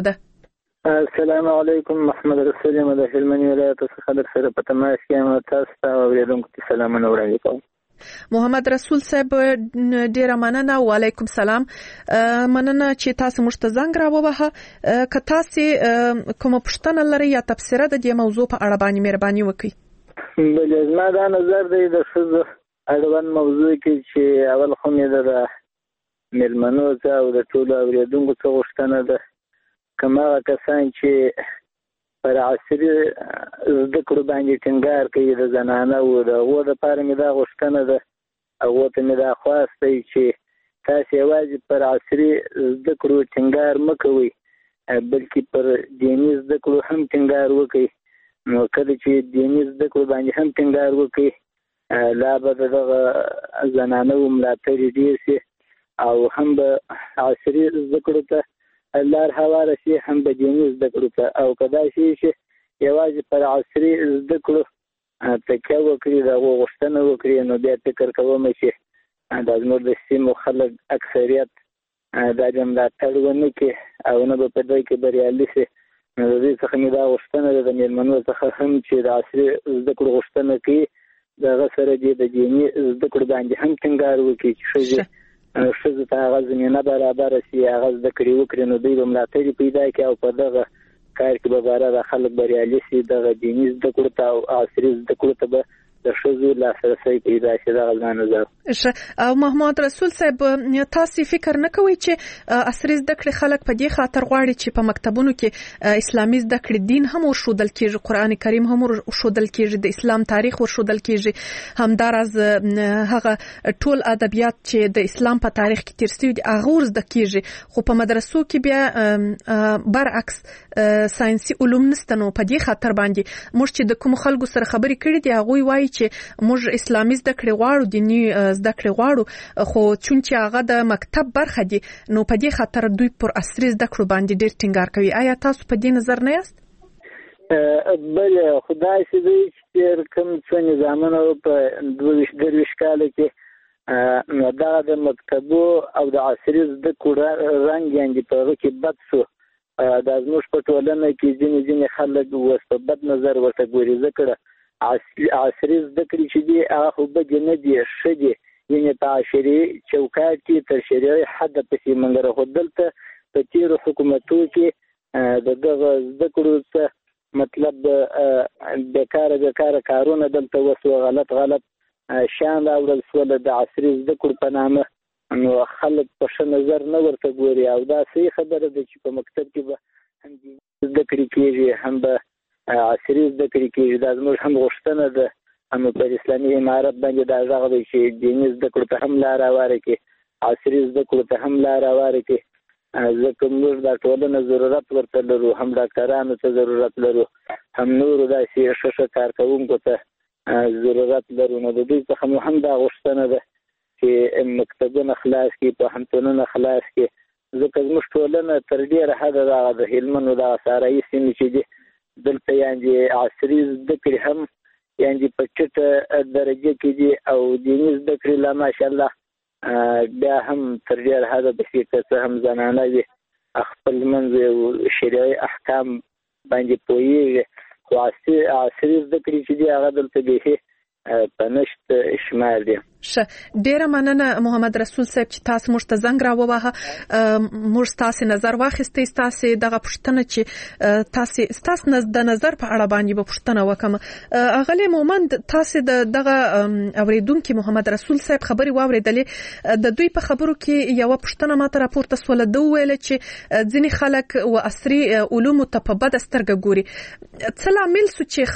السلام علیکم محمد رسول یم د هلمند ولایت څخه در سره په تماس کې یم تاسو ته اوریدونکو ته سلامونه وړاندې کوم. محمد رسول صاحب ډیره مننه و علیکم سلام. مننه چې تاسو موږ ته زنګ راووهه که تاسو کوم پوښتنه لرئ یا تفسیر د دې موضوع په اړه باندې مهرباني وکړئ. بل زما دا نظر دی د ښځو اړوند موضوع کې چې اول خو مې د مېلمنو څخه او د ټولو اوریدونکو څخه غوښتنه ده کما کسان چې پر عصري زده کړو باندې ټینګار کوي د زنانه او د هغو دپاره مې دا غوښتنه ده هغو ته مې دا خواست دی چې تاسو یوازې پر عصري زده کړو ټینګار مه کوئ بلکې پر دیني زده کړو هم ټینګار وکړئ. نو کله چې دیني زده کړو باندې هم ټینګار وکړئ لا به د دغه زنانه ملاتړ ډېر شي او هم به عصري زده کړو ته لار هواره شي هم به دیني زده کړو ته او که دا شي چې یوازې پر عصري زده کړو تکیه وکړي د هغو غوښتنه وکړي نو بیا فکر کوم چې دا زموږ د سیمو خلک اکثریت دا د ملاتړ ونه کړي او نه به په دې کې بریالي شي. نو د دې څخه مې دا غوښتنه ده د مېلمنو څخه هم چې د عصري زده کړو غوښتنه کوي د هغه سره دې د دیني زده کړو باندې هم ټینګار وکړي چې ښځې ښځو ته هغه زمینه برابره شي هغه زده کړې وکړي نو دوی به ملاتړ پیدا کړي او په دغه کار کې به باره خلک بریالي شي دغه دیني زده کړو ته او عصري زده کړو ته به د ښځو لاسرسی پیدا شي. دغه زما نظر. او محمد رسول صاحب تاسو فکر نه کوئ چې عصري زده کړې خلک په دې خاطر غواړي چې په مکتبونو کې اسلامي زده کړې دین هم ورښودل کېږي قرآن کریم هم ورښودل کېږي د اسلام تاریخ ورښودل کېږي همداراز هغه ټول ادبیات چې د اسلام په تاریخ کې تیر شوي دي هغه ورزده کېږي خو په مدرسو کې بیا برعکس ساينسي علوم نشته. نو په دې خاطر باندې موږ چې د کوم خلکو سره خبرې کړې دي هغوی وایي چې موږ اسلامي زده کړې غواړو دینی زده کړې غواړو خو چون چې هغه د مکتب برخه دي نو په دې خاطر دوی پر عصري زده کړو باندې ډېر ټینګار کوي. آیا تاسو په دې نظر نه یاست؟ بل خدای سي چې کوم څه نظامونه په دوه ویشت کال کې نو دا د مکتبو او د عصري زده کړو رنګ یې په هغه کې بد شو. دا زموږ په ټولنه کې ځینې ځینې خلک اوس په بد نظر ورته ګوري. ځکه عصري زده کړې چې دي هغه خو بدې نه دي، ښه دي، یعنې په عشري چوکاټ کې تر شرعي حده پسې موږ راښودل ته په تېرو حکومتو کې د دغه زده کړو څه مطلب بېکاره بېکاره کارونه دلته وسوه، غلط غلط شیان راوړل سول د عصري زده کړو په نامه، نو خلک په ښه نظر نه ورته ګوري. او دا صحیح خبره ده چې په مکتب کې به هم زده کړې کېږي هم به عصري زده کړې کېږي. دا زموږ هم غوښتنه ده، هم پر اسلامي امارت باندې دا غږ دی چې دیني زده کړو ته هم لاره هواره کړي، عصري زده کړو ته هم لاره هواره کړي. ځکه موږ دا ټولنه ضرورت ورته لرو، هم ډاکټرانو ته ضرورت لرو، هم نورو داسې ښه ښه کارکوونکو ته ضرورت لرو. نو د دوی څخه مو هم دا غوښتنه ده چې مکتبونه خلاص کړي، پوهنتونونه خلاص کړي. ځکه زموږ ټولنه تر ډېره حده دغه د هلمند دغه صحرایي سیمې چې دي دلته یعنې عصري زده کړې هم یعنې په ټیټه درجه کې دي او دیني زده کړې لا ماشاءالله بیا هم تر ډېره حده پسې که څه هم زنانه وي خپل منځ یو شرعي احکام باندې پوهېږي، خو عصري زده کړې چې دي هغه دلته بیخي په نشت شمار دي. ښه، ډیره مننه محمد رسول صاحب چې تاسو موږ ته زنګ راووهه. موږ تاسو نظر واخیستئ، تاسو دغه پوښتنه چې تاسو تاسو د نظر په اړه باندې به پوښتنه وکم. اغلی مومند تاسو دغه اوریدونکو محمد رسول صاحب خبري واوریدلې، د دوی په خبرو کې یو پوښتنه ماته راپورته سول. دوی ویل چې ځینې خلک و عصري علوم ته په بد سترګه ګوري. څه لامل سو چې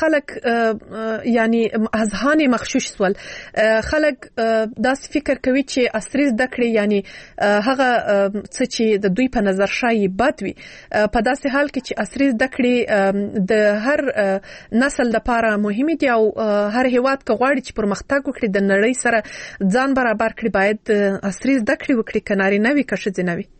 خلک یعنی اذهان مغشوش سول؟ خلک داس فکر کوي چې عصري زده کړې یعنی هغه څه چې د دوی په نظر شایي بد وي، په داسې حال کې چې عصري زده کړې د هر نسل لپاره مهمه دي او هر هیواد که غواړي چې پرمختګ وکړي د نړۍ سره ځان برابر کړي باید عصري زده کړې وکړي، که نارینه وي که ښځینه وي.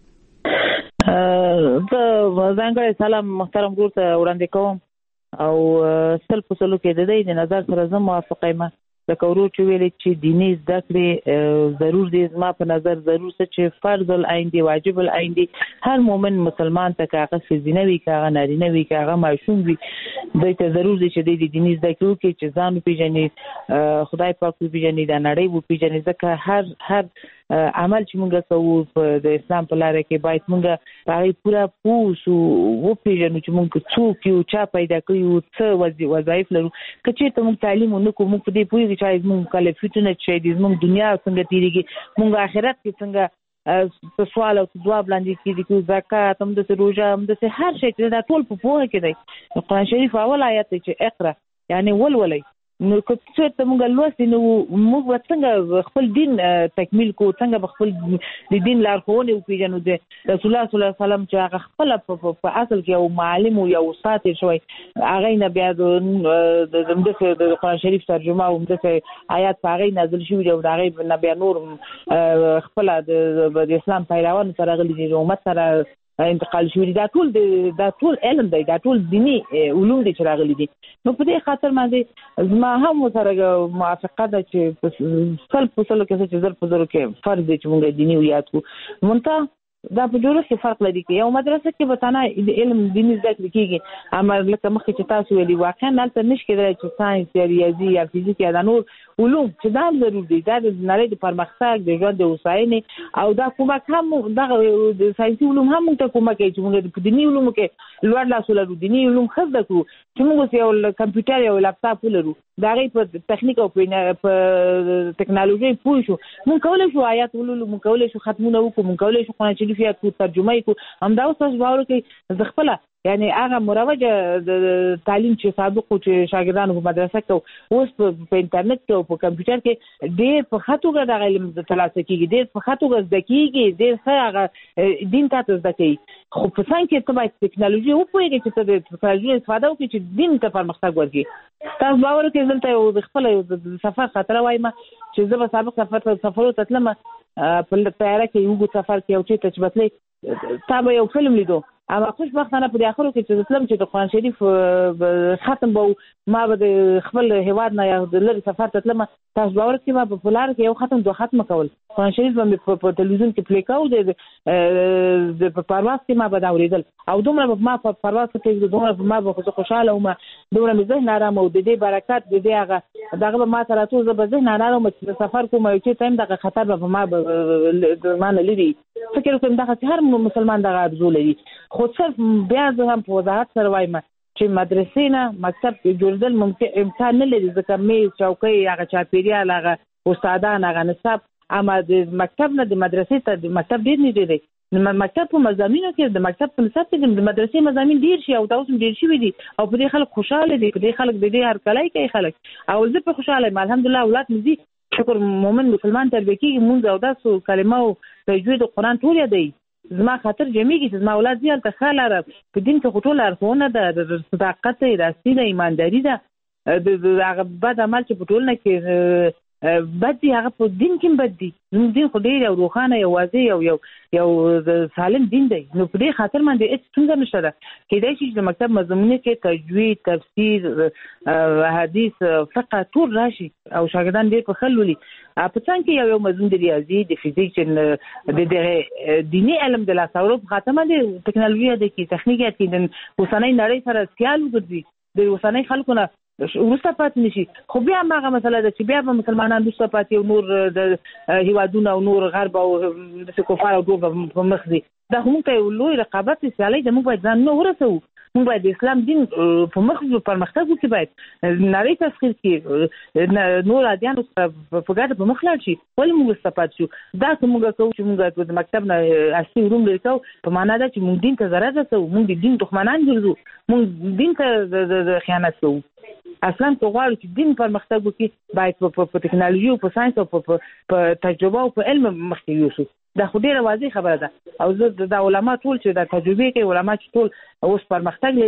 زه ځانګړی سلام محترم ګور ته وړاندې کوم او سل په سلو کې د دې د نظر سره زه موافقه یم. لکه ورو چې ویلې چې دیني زده کړې ضرور دي، زما په نظر ضرور څه چې فرض العین دي، واجب العین دي. هر مؤمن مسلمان ته که هغه ښځینه وي که هغه نارینه وي که هغه ماشوم وي دوی ته ضرور دي چې دوی د دیني زده کړې وکړي چې ځان وپېژني، خدای پاک وپېژني، د نړۍ وپېژني. ځکه هر هر عمل چې موږ کوو د اسلام په لاره کې باید موږ په هغې پوره پوه شو، وپېژنو چې موږ څوک یو، چا پیدا کړي یو، څه وظایف لرو. که چېرته موږ تعلیم ونه کړو، موږ په دې پوهېږو چې زموږ مکلفیتونه څه دي، زموږ دنیا څنګه تېرېږي، موږ آخرت کې څنګه په سوال او ځواب لاندې کېږي، چې زکات همداسې روژه همداسې هر شی چې دا ټول په پوهه کې دی. قرآن شریف اول آیت دی چې اقرا یعنې ولولئ. نو که چېرته موږ لوستي نو موږ به څنګه خپل دین تکمیل کړو، څنګه به خپل د دین لارښوونې وپېژنو. د رسول الله صلی الله علیه وسلم چې هغه خپله په اصل کې یو معلم او یو استاد تېر شوی، هغې نه بیا د همداسې د قرآن شریف ترجمه او همداسې آیات په هغې نازل شوي دي او د هغې نه بیا نور خپله د اسلام پیروانو سره راغلي دي، د امت سره انتقال شوی دي. دا ټول دا ټول علم دی، دا ټول دیني علوم دي چې راغلي دي. نو په دې خاطر باندې زما هم سره موافقه ده چې سل په سلو کې چې زر په زرو کې فرض دی چې موږ دیني یاد کړو. منتها دا په جوړښت کې فرق لري کې یو مدرسه کې به تنه د علم دیني زده کړې کېږي، اما لکه مخکې چې تاسو ویلي واقعا هلته نشي کېدلی چې ساینس یا ریاضي یا فزیک یا دا نور علوم چې دا هم ضرور دي، دا د نړۍ د پرمختګ د ژوند د هوساینې او دا کومک هم دغه د ساینسي علوم هم موږ ته کومک کوي چې موږ په دیني علومو کې لوړ لاس ولرو، دیني علوم ښه زده کړو، چې موږ اوس یو کمپیوټر یا لپټاپ ولرو، د هغې په تخنیک او په ټکنالوژۍ پوه شو، موږ کولی شو آیات ولولو، موږ کولی شو ختمونه وکړو، موږ کولی شو قرآن شریف یاد کړو، ترجمه یې کړو. همدا اوس تاسو باور وکړئ زه خپله یعنی هغه مروج تعلیم چې سابق چې شاګردانو په مدرسه کې اوس په انټرنیټ کې او په کمپیوټر کې ډېر په خاطر د علم د ترلاسه کیږي، ډېر په خاطر د دقیقې ډېر ښه هغه دین ته زده کوي. خو په څنګه کې ته باید ټکنالوژي وپوهېږې چې ته د ټکنالوژي استفاده وکړې چې دین ته پرمختګ ورکړي. تاسو باور وکړئ دلته یو د خپل د سفر خاطره وایم چې زه به سابق سفر ته سفرو ته تلم په طیاره کې یو سفر کې او چې ته چې بتلې تا به یو فلم لیدو. اما خوشبختانه په آخرو کې چې تلم چې د قرآن شریف ختم به ما به د خپل هیواد نه یا د لرې سفر ته تلم، تاسو باور وکړئ ما په لاره کې یو ختم دوه ختمه کول. قرآن شریف به مې په تلویزیون کې پلی کوو، د په پرواز کې ما به دا اورېدل او دومره به ما په پرواز کې دومره به ما به خوشحاله وم، دومره مې ذهن ارام او د دې برکت د دې هغه دغه به ما ته راتلو، زه به ذهن ارام وم چې سفر کوم او چې ټایم دغه خطر به ما به ما نه لري. فکر کوم دغه هر مسلمان دغه ارزو لري. خو صرف بیا زه هم په وضاحت سره وایم چې مدرسې نه مکتب جوړېدل ممکن امکان نه لري، ځکه میز چوکۍ هغه چاپېریال هغه استادان هغه نصاب، اما د مکتب نه د مدرسې ته د مکتب ډېر نږدې دی. مکتب په مضامینو کې د مکتب په نصاب کې د مدرسې مضامین ډېر شي او دا اوس هم ډېر شوي دي او په دې خلک خوشحاله دي، په دې خلک د دې هرکلی کوي خلک او زه په خوشحاله یم. الحمدلله اولاد مې ځي، شکر مومن مسلمان تربیه کېږي، مونځ او داسو کلمه او تجوید قرآن ټول یادوي. زما خاطر جمیږي چې زما اولاد زیالته ښه لاره په دین کې خو ټول لارښوونه ده، د صداقت ده، راستي ده، ایمانداري ده، د هغه بد عمل چې په ټولنه کې بد دي هغه په دین کې بد دي. زموږ دین خو ډېر یو روښانه یو واضح یو یو یو سالم دین دی، نو په دې خاطر باندې هېڅ ستونزه نشته ده. کېدای شي چې د مکتب مضمونو کې تجوید، تفسیر، حدیث، فقه ټول راشي او شاګردان ډېر په ښه لولي. په څنګ کې یو یو مضمون د ریاضي، د فزیک چې د دغه دیني علم د لاسته راوړلو په خاطر باندې ټکنالوژي یاده کړي، تخنیک یاد کړي، د اوسنۍ نړۍ سره سیال وګرځي، د اوسنۍ خلکو نه وروسته پاتې نشي. خو بیا هماغه مسله ده چې بیا به مسلمانان وروسته پاتې او نور د هیوادونه او نور غرب او داسې کفار او ټول به په مخ ځي. دا خو موږ ته یو لوی رقابت دی، سیالۍ ده، موږ باید ځان نه ورسوو. موږ باید د اسلام دین په مخ پرمختګ وکړي، باید نړۍ تسخیر کړي، نور ادیانو سره په ګډه په مخ لاړ شي. ولې موږ وروسته پاتې شو؟ دا که موږ کوو چې موږ د مکتب نه اصلي علوم لرې کوو، په معنا ده چې موږ دین ته ضرر رسوو، موږ د دین دښمنان ګرځو، موږ دین ته خیانت کوو. اصلا که غواړو چې دین پرمختګ وکړي باید په ټکنالوژي او په ساینس او په تجربه او په علم مخکې یوسو. دا خو ډېره واضح خبره ده او زه د علما ټول چې د تجربې کوي، علما چې ټول اوس پرمختګ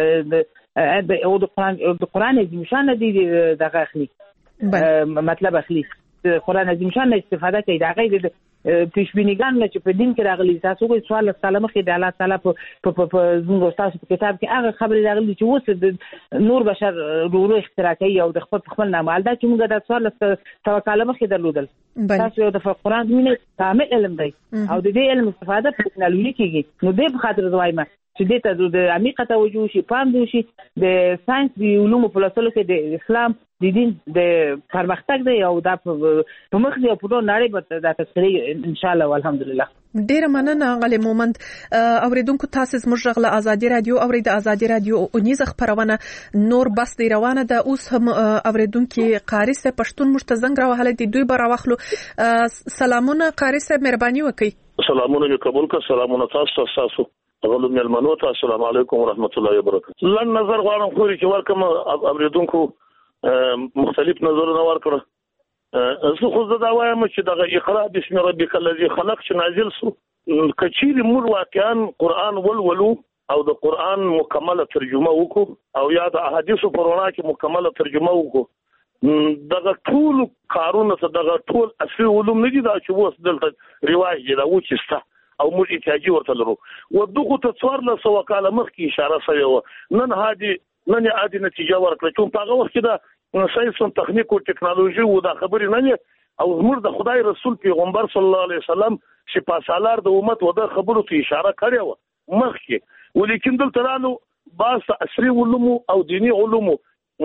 لري او د قرآن د قرآن عظیم شان نه دي دغه اخلي مطلب اخلي، د قرآن عظیم شان نه استفاده کوي، د هغې د پیشبینیګان نه چې په دین کې راغلي. تاسو وګورئ څوارلس کاله مخکې د الله تعالی په زموږ ستاسو په کتاب کې هغه خبرې راغلي چې اوس د نور بشر ورو ورو اختراع کوي او د خپل خپل نامه دا چې موږ د څوارلس سوه کاله مخکې درلودل. تاسو یو د قرآن مینه کامل علم دی او د دې علم استفاده په ټکنالوژي کېږي. نو دې په خاطر زه وایم چې دې ته د عمیقه توجه وشي، پام دې وشي، د ساینس د علومو په لوستلو کې د اسلام د دین د پرمختګ دی او دا په مخ دی او په ټول نړۍ به دا تسخیري انشاءالله والحمدلله. ډیره مننه غلی مومند. اوریدونکو تاسو زموږ غږ له ازادي رادیو اوري، د ازادي رادیو اونیزه خبرونه نور بس دی روانه ده. اوس هم اوریدونکو قاری صاحب پښتون مشتزنګ راوهله دي، دوی به راوخلو. سلامونه قاری صاحب، مهرباني وکړئ. سلامونه می قبول کړ. سلامونه تاسو تاسو غلو ملمنو ته السلام علیکم ورحمت الله وبرکاته. لن نظر غواړم خو چې ورکم اوریدونکو مختلف نظرونه ورکړه. زه خو زه دا وایم چې دغه اقرا بسم ربک الذی خلق چې نازل سو کچیر مور واقعا قرآن ولولو او د قرآن مکمله ترجمه وکړو او یا د احادیثو پرونا کې مکمله ترجمه وکړو. دغه ټول کارونه څه دغه ټول اصلي علوم نه دي دا چې اوس دلته رواج دی دا و چې ستا او موږ احتیاجي ورته لرو. ودغه ته څوارلس سوه کاله مخکې اشاره شوې وه، نن هادي نن عادي نتیجه ورکړه چې په هغه وخت کې د ساینس او تخنیک او ټکنالوژي و دا خبرې نه او زموږ د خدای رسول پیغمبر صلی الله علیه وسلم شفا سالار د امت و د خبرو ته اشاره کړې وه مخکې، ولیکن دلته رالو باز عصري علومو او دینی علومو.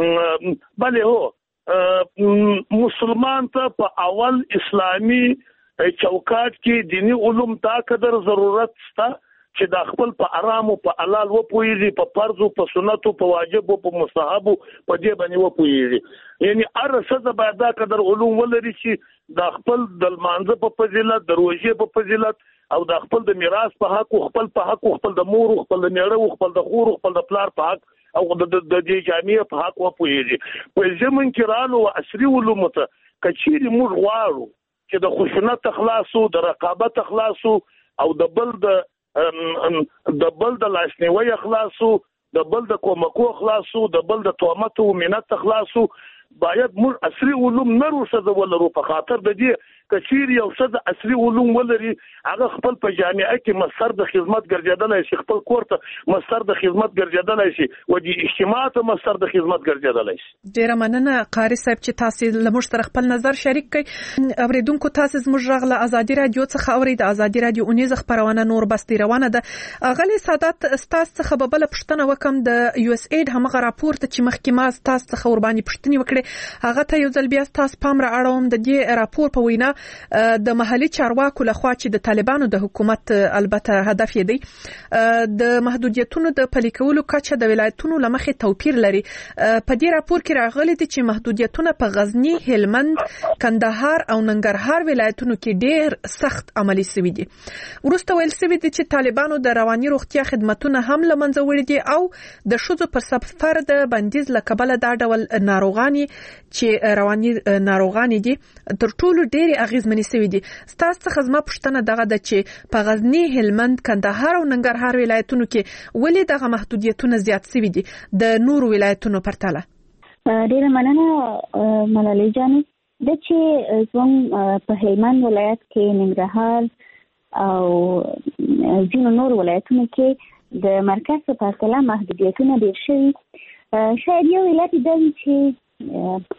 بلې هو مسلمان ته په اول اسلامي چوکاټ کې دینی علوم تا قدر ضرورت شته چې د خپل په آرام او په حلال و پويږي، په فرض او په سنت او په واجب او په مستحب په دې باندې و پويږي. یعنی هر څه باید دا قدر علوم ولري چې د خپل د مانزه په فضیلت، د روزې په فضیلت او د خپل د میراث په حق او خپل په حق او خپل د مور او خپل د میړه او خپل د خور او خپل د پلار په حق او د د دې جامعې په حق و پويږي. په زمون کې رالو عصري علوم ته کچيري موږ غواړو چې د خشونت اخلاصو، د رقابت اخلاصو او د بل د د بل د لاشنیوي اخلاصو، د بل د کومکو اخلاصو، د بل د تومت او منت اخلاصو، باید موږ عصري علوم نه روسه ولرو. په خاطر د دې کچیر یو څه د عصري علوم ولري، هغه خپل په جامعه کې مصدر د خدمت ګرځیدلای شي، خپل کور ته مصدر د خدمت ګرځیدلای شي او د اجتماع ته مصدر د خدمت ګرځیدلای شي. ډیره مننه قاری صاحب چې تاسو لموږ سره خپل نظر شریک کړئ. اوریدونکو تاسو زموږ غږ له ازادي رادیو څخه اورید. ازادي رادیو اونیزه خبرونه نور بستی روانه ده. غلي سادات استاد څخه به بل پښتنه وکم د یو اس اید همغه راپور ته چې مخکې ما تاسو څخه قرباني پښتني وکړي، هغه ته یو ځل بیا تاسو پام را اړوم. د دې راپور په وینا د محلي چارواکو لخوا چې د طالبانو د حکومت البته هدف یې دی د محدودیتونو د پلي کولو کچه د ولایتونو لمخې توپیر لري. په دې راپور کې راغلي دي چې محدودیتونه په غزنی، هلمند، کندهار او ننګرهار ولایتونو کې ډېر سخت عملي شوي دي. وروسته ویل شوي دي چې طالبانو د رواني روغتیا خدماتونه هم له منځه وړي دي او د ښځو پر سفر د بندیز له کبله دا ډول ناروغاني چې رواني ناروغاني دي تر ټولو ډېرې اغیزمنې شوي دي. ستاسو څخه زما پوښتنه دغه ده چې په غزنی، هلمند، کندهار او ننګرهار ولایتونو کې ولې دغه محدودیتونه زیات شوي دي د نورو ولایتونو پرتله؟ ډیره مننه ملالۍ جانې. د چې زموږ په هلمند ولایت کې، ننګرهار او ځینو نور ولایتونو کې د مرکز په پرتله محدودیتونه ډیر شوي. شاید یو علت دا وي چې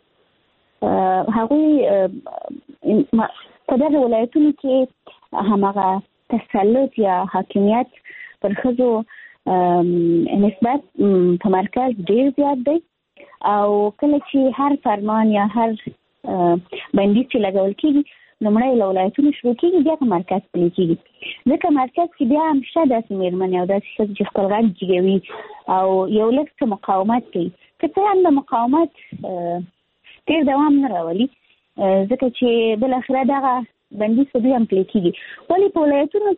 هغوی په دغه ولایتونو کې همغه تسلط یا حاکمیت پر ښځو نسبت په مرکز ډیر زیات دی او کله چې هر فرمان یا هر بندیز چې لګول کېږي لومړی له ولایتونو شروع کېږي، بیا په مرکز پلي کېږي. ځکه مرکز کې بیا هم شته داسې مېرمنې او داسې ښځې چې خپل غږ جګوي او یو لږ څه مقاومت کوي، که څه هم د مقاومت ډېر دوام نه راولي، ځکه چې بل اخره دغه بندیز په دوی هم پلي کېږي. ولې په ولایتونو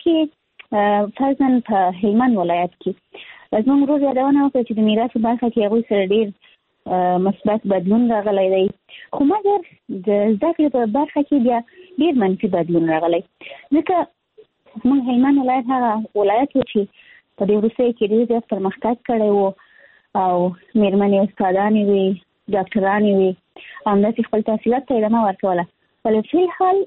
کې فرضاً په هلمند ولایت کې زموږ ورور یادونه وکړه چې د میراثو برخه کې هغوی سره ډېر مثبت بدلون راغلی دی، خو مګر د زده کړې په برخه کې بیا ډېر منفي بدلون راغلی. ځکه زموږ هلمند ولایت هغه ولایت و چې په دې وروستیو کې ډېر زیات پرمختګ کړی و او مېرمنې استادانې وې، ډاکټرانې وې، همداسې خپل تحصیلات ته ادامه ورکوله. ولې فی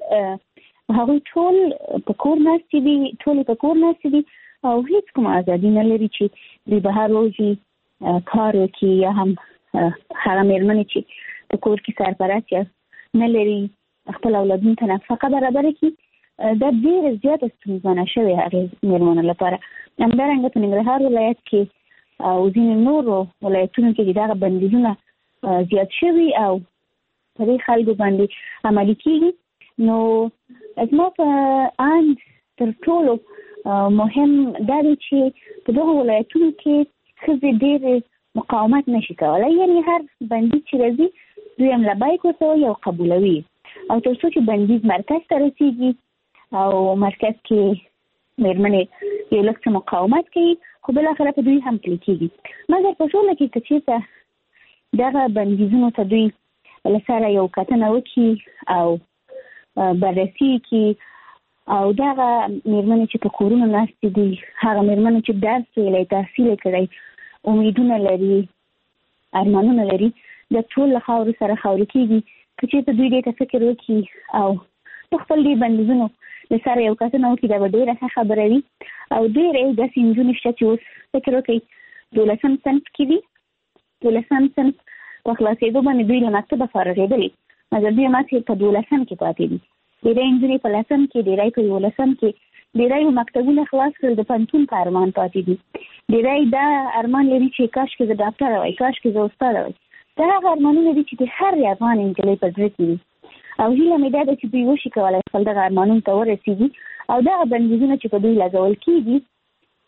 الحال هغوی ټول په کور ناستې دي، ټولې په کور ناستې دي او هیڅ کومه ازادي نه لري چې دوی بهر ووځي کار وکړي، یا هم هغه مېرمنې چې په کور کې سرپرست یا نه لري خپل اولادونو ته نفقه برابره کړي. دا ډېره زیاته ستونزمنه شوې هغې مېرمنو لپاره. همدارنګه په ننګرهار ولایت کې او ځینې نورو ولایتونو کې دغه بندیزونه زیات شوي او په دې خلکو باندې عملي کېږي. نو زما په اند تر ټولو مهم دا دی چې په دغه ولایتونو کې ښځې ډېرې مقاومت نشي کولی، یعنې هر بندیز چې راځي دوی هم لبیک ورته وایي او قبولوي، او تر څو چې بندیز مرکز ته رسېږي او مرکز کې مېرمنې یو لږ څه مقاومت کوي، خو بالاخره په دوی هم پلي کېږي. مګر په ټوله کې که چېرته دغه بندیزونو ته دوی له سره یو کتنه وکړي او بررسي کړي او دغه مېرمنې چې په کورونو ناستې دي، هغه مېرمنې چې درس ویلی، تحصیل یې کړی، امیدونه لري، ارمانونه لري، د ټول له خاورو سره خاورې کېږي. که چېرته دوی دې ته فکر وکړي او د خپل دې بندیزونو له سره یو کتنه وکړي، دا به ډېره ښه خبره وي. او ډېرې داسې نجونې شته چې اوس فکر وکړي دولسم صنف کې دي، دولسم صنف په خلاصېدو باندې دوی له مکتبه فارغېدلي، مګر دوی هماسې په دولسم کې پاتې دي. ډېری نجونې په لسم کې، ډېری په یولسم کې، ډېری مکتبونه خلاص کړل د پوهنتون په ارمان پاتې دي. ډېری دا ارمان لري چې کاشکې زه ډاکټره وای، کاشکې زه استاده وای. دا هغه ارمانونه دي چې د هر افغان نجلۍ په زړه کې دي او هیله مې دا ده چې دوی وشي کولی خپل دغه ارمانونو ته ورسېږي او دغه بندیزونه چې په دوی لګول کېږي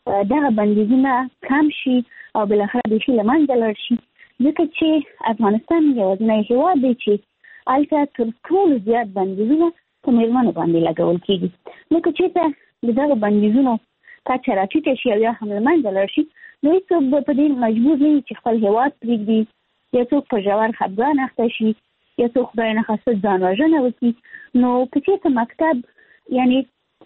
دغه بندیزونه کم شي او بل اخر د شي لمنځه لاړ شي، ځکه چې افغانستان یوازینی هیواد دی چې الته تر ټولو زیات بندیزونه په میرمنو باندې لګول کېږي. لکه چې د دغه بندیزونو کچه راټیټه شي او یا هم لمنځه لاړ شي، نو هیڅوک به په دې مجبور نه وي چې خپل هیواد پرېږدي، یا څوک په ژور خفګان اخته شي، یا څوک خدای نخواسته ځان وژنه وکړي. نو که چېرته مکتب یعنی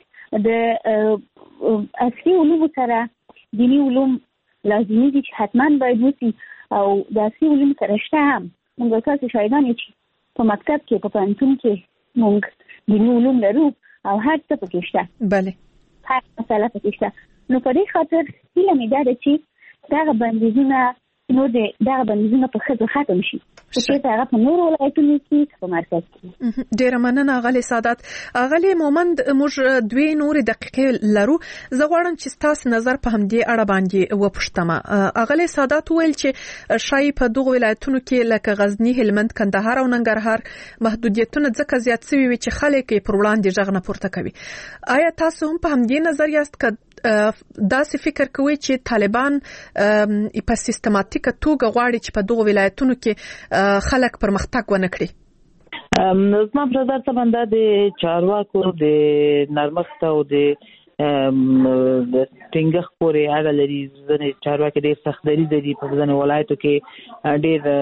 د عصري علومو سره دیني علوم لازمي دي چې حتما باید وسي، او د عصري علومو سره شته هم موږ تاسو شاهدان یو چې په مکتب کې په پوهنتون کې موږ دیني علوم لرو او هر څه پکې شته. بله، هر مسله پکې شته. نو په دې خاطر هیله مې دا ده چې دغه بندیزونه نو دغه بندیزونه په ښځو ختم شي، چې هغه په نورو ولایتونو کې په مرکز کې. ډیره مننه اغلې سعادت. اغلې مومند موږ دوی نورې دقیقې لرو، زه غواړم چې ستاسو نظر په همدې اړه باندې وپوښتم. اغلې سعادت ویل چې شاید په دغه ولایتونو کې لکه غزنی، هلمند، کندهار او ننګرهار محدودیتونه ځکه زیات شوي وي چې خلک یې پر وړاندې غږ نه پورته کوي. آیا تاسو هم په همدې نظر یاست که داسې فکر کوي چې طالبان په سیستماتیکه توګه غواړي چې په دغه ولایتونو کې خلک پرمختګ ونه کړي؟ زما په نظر څه د چارواکو د نرمښت او د د ټینګښت پورې اړه لري. ځینې چارواکي ډېر سخت دریځ لري، په ځینې ولایتو کې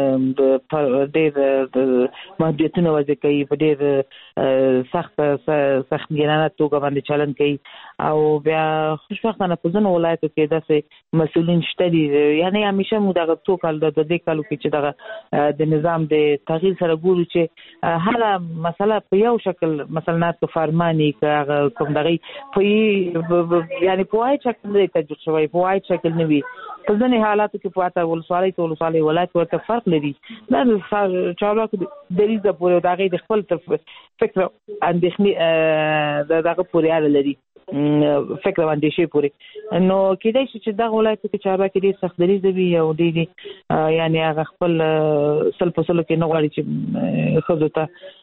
ډېر ډېر محدودیتونه وضع کوي، په ډېر سخت سختګیرانه توګه باندې چلن کوي، او بیا خوشبختانه په ځینو ولایتو کې داسې مسؤلین شته دي. یعنې همیشه موږ دغه څو کال د دې کالو کې چې دغه د نظام د تغییر سره ګورو چې هره مسله په یو شکل مثلا که فرمانی که کوم دغه په یعنی په واحد شکل نه تجربه شوی، په واحد شکل نه وي. په ځینې حالاتو کې په اته ولسوالۍ ته ولسوالۍ ولایت ورته فرق لري. دا چارواکو دریځ پورې د هغې د خپل فکر اندېښنې دغه پورې اړه لري، فکر او اندېښې پورې. نو کېدای شي چې دغه ولایتو کې چارواکي ډېر سخت دریځ وي او ډېر یعنې هغه خپل سل په سلو کې نه غواړي چې ښځو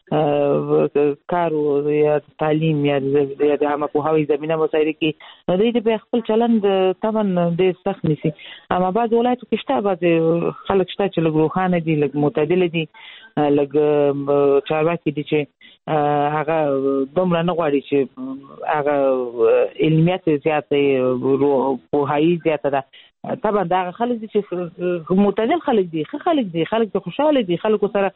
ته کار یا تعلیم یا د عامه پوهاوي زمینه مسایل کې دوی د خپل چلند طبعا ډېر سخت نیسي. اما بعض ولایتو کې شته بعض خلک شته چې لږ روښانه دي، لږ معتدله دي، لږ چارواکي دي چې هغه دومره نه غواړي چې هغه علمیت زیات دی، پوهایي زیاته ده. طبعا دا هغه خلک دي چې معتدل خلک دي، ښه خلک دي، خلک ته خوشحاله دي، خلکو سره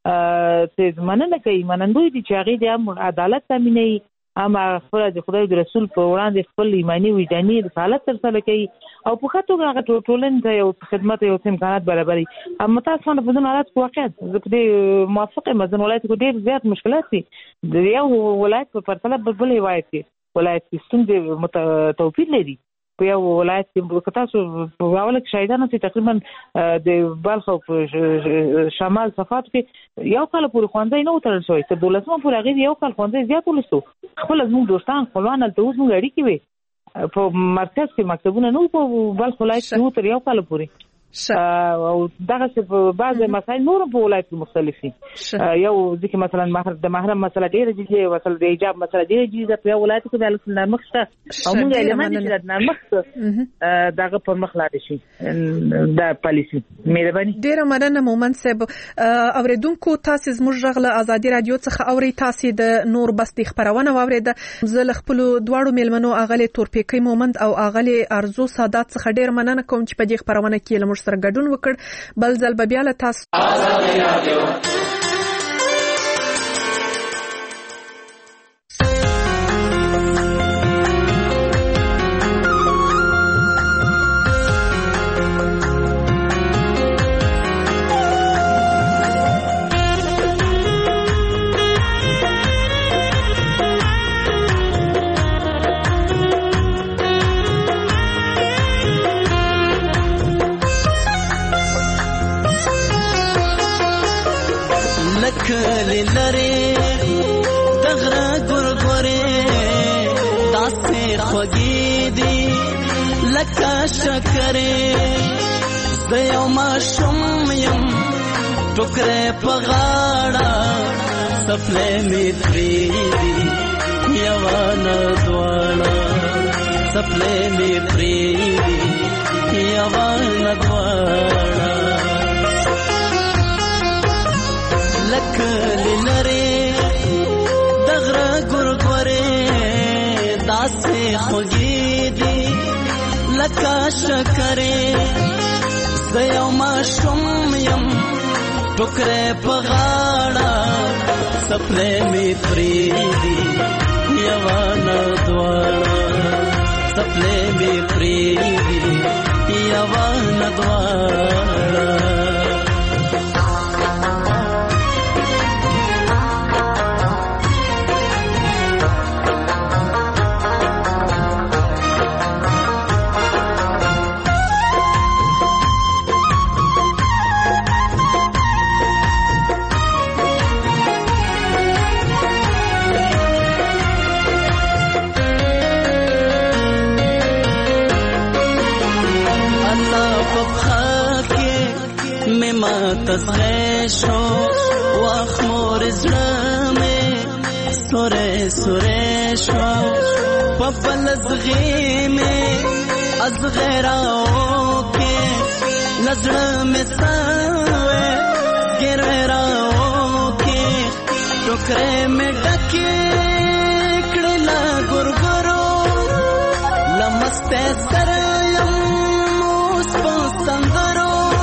چې مننه کوي، منندوی دي چې هغې د هم عدالت تامینوي، هم خپل د خدای د رسول په وړاندې خپل ایماني وجداني رسالت ترسره کوي، او په ښه توګه هغه ټولنې ته یو خدمت یو امکانات برابروي. اما متاسفانه په ځینو حالاتو کې واقعیت زه په دې موافق یم، ځینو ولایتو کې ډېر زیات مشکلات دي. د یو ولایت په پرتله بل هیواد کې ولایت کې ستونزې توپیر لري. په یو ولایت کې که تاسو په اوله کې شاهدان اوسئ، تقریبا د بلخ او شمال صفاتو کې یو کال پورې ښوونځی نه و تړل شوی، تر دولسمه پورې هغې یو کال ښوونځی زیات ولوستو. خپله زموږ دوستان خپلوان هلته اوس موږ اړیکې وې، په مرکز کې مکتبونه نه وو، په بلخ ولایت کې وو تر یو کال پورې. او دغه په بعض مسایل نور په ولایت کې مختلف دي. یو ځکه مثلا د محرم مسله ډېره جدي، مثلا د حجاب مسله ډېره جدي ده په یو ولایت کې، د الف نرمښت شته او موږ علماء چې د نرمښت دغه پر مخ لاړ شي دا پالیسي. مهرباني. ډېره مننه مومند صاحب. اوریدونکو تاسو زموږ غږ له ازادي رادیو څخه اوري، تاسو د نور بستي خبرونه واوریده. زه له خپل دواړو میلمنو اغلې تورپیکۍ مومند او اغلې ارزو سادات څخه ډېر مننه کوم چې په دې خبرونه کې سره ګډون وکړ. بل ځل به بیا له تاسو آزادي رادیو کلی لري دغره ګورګورې داسې خوږې دي لکه شکرې، زه یو ماشوم یم ټوکرې په غاړه څپلۍ مې ترې دي یوه نه دواړه، سپلې می پریدي یوان دواړه لکه لری دغره ګورګورې داسې خوږې دي لکه شکرې زه یو ماشوم یم ټوکرې په غاړه سپلې می پریدي یوان دواړه سپلې می پریدي یوان دواړه تزغشو واخمور زلمه سوره سوره شو پپل زغیمه از غیراو کې نظرمه سوه ګرراو کې ټوکرې مې ډکې کړلا ګورګورو لمسته سره یم اوس په سندرو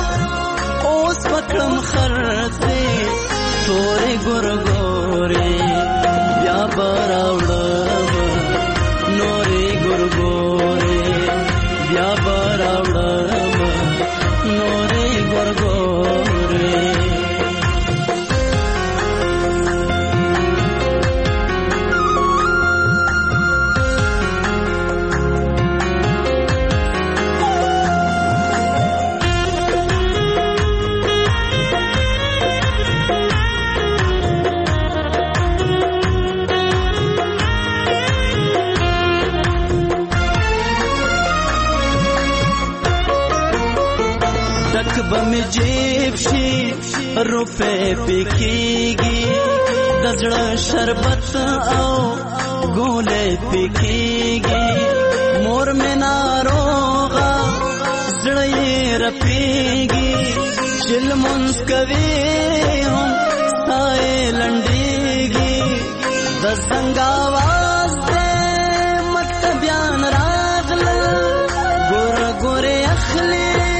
پکړم خرته تورې ګورګورې بیا براوړم نورې ګورګورې بیا براوړم نورې ګورګورې بمی جیب شي روپے پکېږي د زړه شربت او ګولې پکېږي مور مې ناروغه زړه یې رپېږي چل مونځ کوي هم ستایې لنډېږي د زنګ آواز دې مت بیان راغله ګوره ګورې اخلي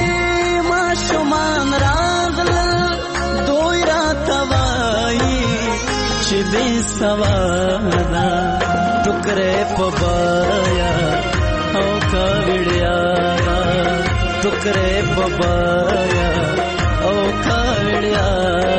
شمان راغل دوی را توای چې بې سوادا ټوکرې په بایا او کاوړیا ټوکرې په بایا او کاوړیا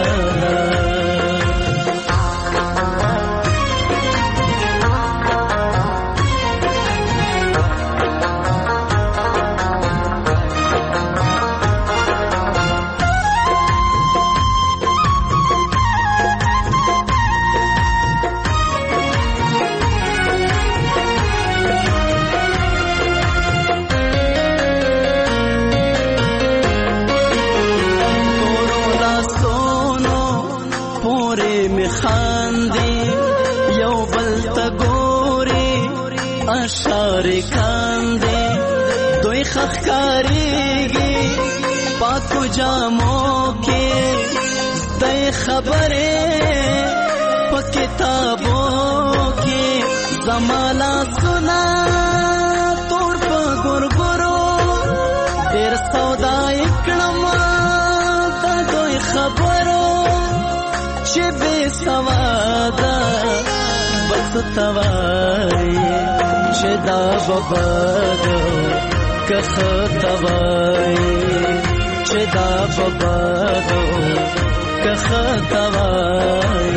اشاره کاندې دوی خخکاریږي پاکو جامو کې د خبره په کتابو کې زمالا سنا تور په ګورګورو ډېر سودا کړم د دوی خبرو چې بې سوادا بس توای چې دا بابادو کخ توای چې دا بابادو کخ توای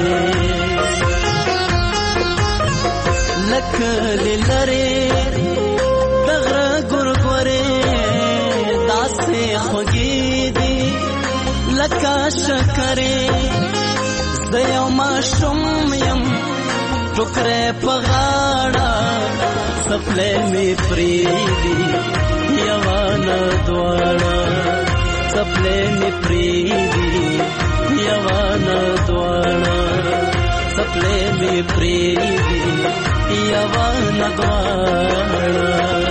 لکه لری دغره ګورګورې داسې خوږې دي لکه شکرې زه یو ماشوم یم ټوکرې په غاړه سپلې می پریدي یوان دواړه سپلې می پریدي یوان دواړه سپلې می پریدي یوا نغواړه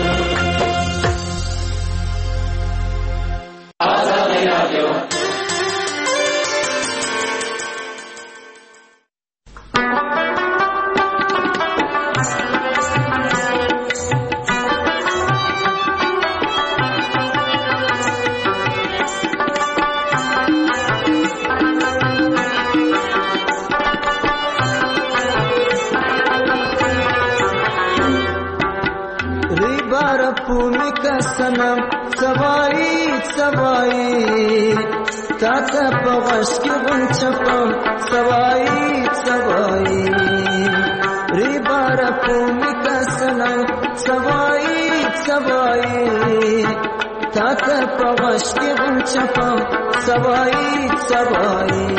سنم سوایی سوایی تاتا پغش کی غنچپم سوایی سوایی ریبارا پومی کا سنم سوایی سوایی تاتا پغش کی غنچپم سوایی سوایی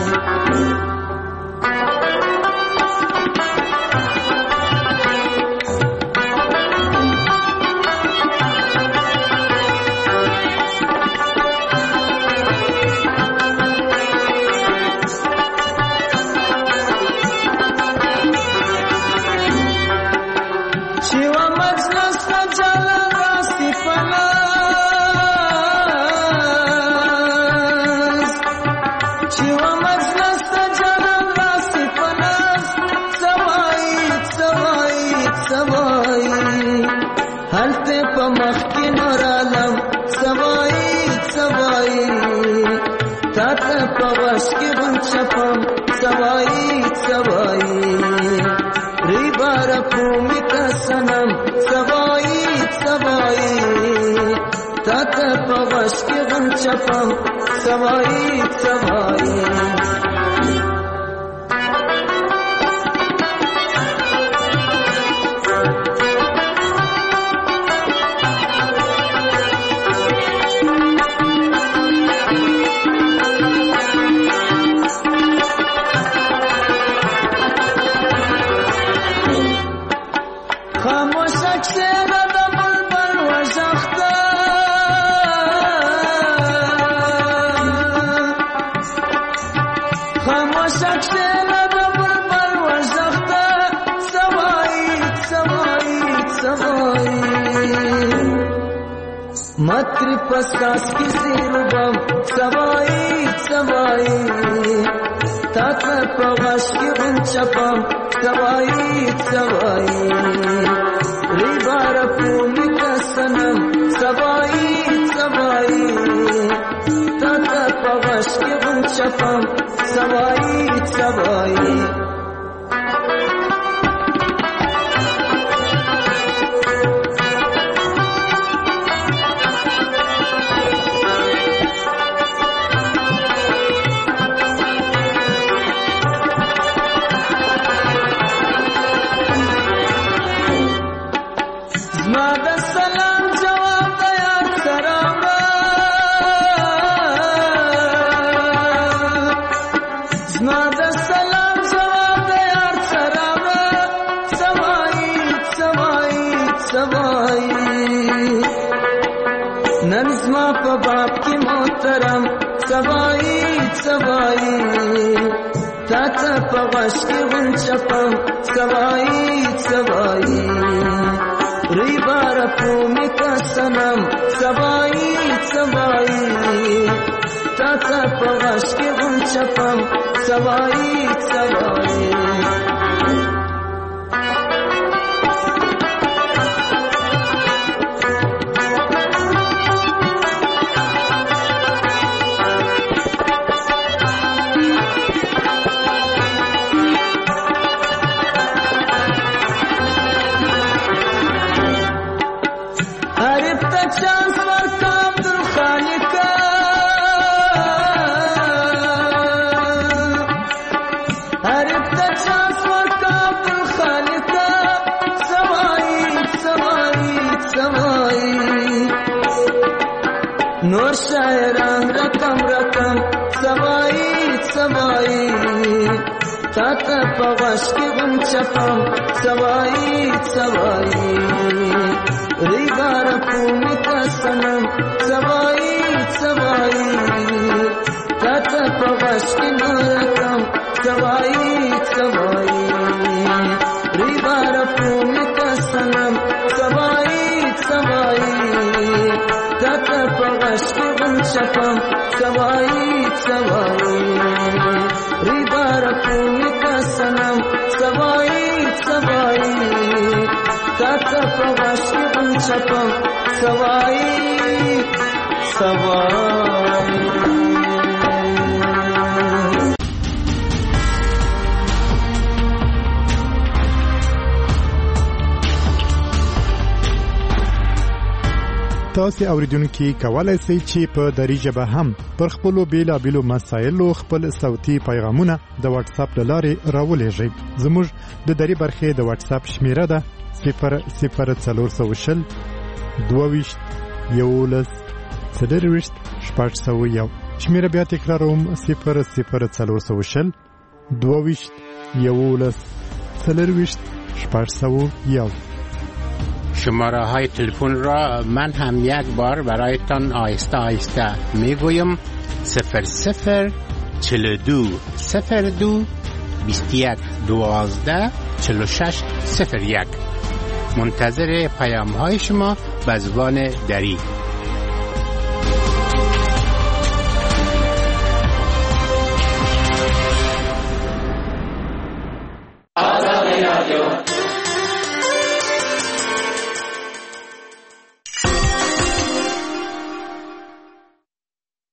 سوایی سوایی ریبارا پومی کا سنم سوایی سوایی تاتا پغش کی غم چپم سوایی سوایی متری پساس کی زیربم سوایی سوایی تاتا پغش کی غنچپم سوایی سوایی ریبارا پومی کا سنم سوایی سوایی تاتا پغش کی غنچپم سوایی سوایی سوایی سوایی تاتا پغش کی غنچپم سوایی سوایی ریبارا پومی کا سنم سوایی سوایی تاتا پغش کی غنچپم سوایی سوایی نور شاعران رقم رقم سوایی سوایی تاتا پغش کی غنچپم سوایی سوایی ریبارا پومی کا سنم سوایی سوایی تاتا پغش کی رقم سوایی سوایی ریبارا پغش که غنچپم سوایی سوایی ریبار پونی کسنم سوایی سوایی تاتا پغش که غنچپم سوایی سوایی. تاسو اوریدونکو کولای شئ چې په دری ژبه هم پر خپل بیلابېلو مسایلو خپل صوتي پیغامونه د واتس اپ لارې راولېږئ. زموږ د دری برخې د واتس اپ شمیره ده صفر صفر څلور سوه شل دوه یولس څلرویشت شپږ سوه یو. شمیره بیا تکراروم صفر صفر څلور سوه شل دوه یولس څلرویشت شپږ سوه یو. شماره های تلفن را من هم یک بار برایتان آهسته آهسته میگویم. صفر صفر چل دو صفر دو بیست یک دوازده چل و شش صفر یک. منتظر پیام های شما به زبان دری.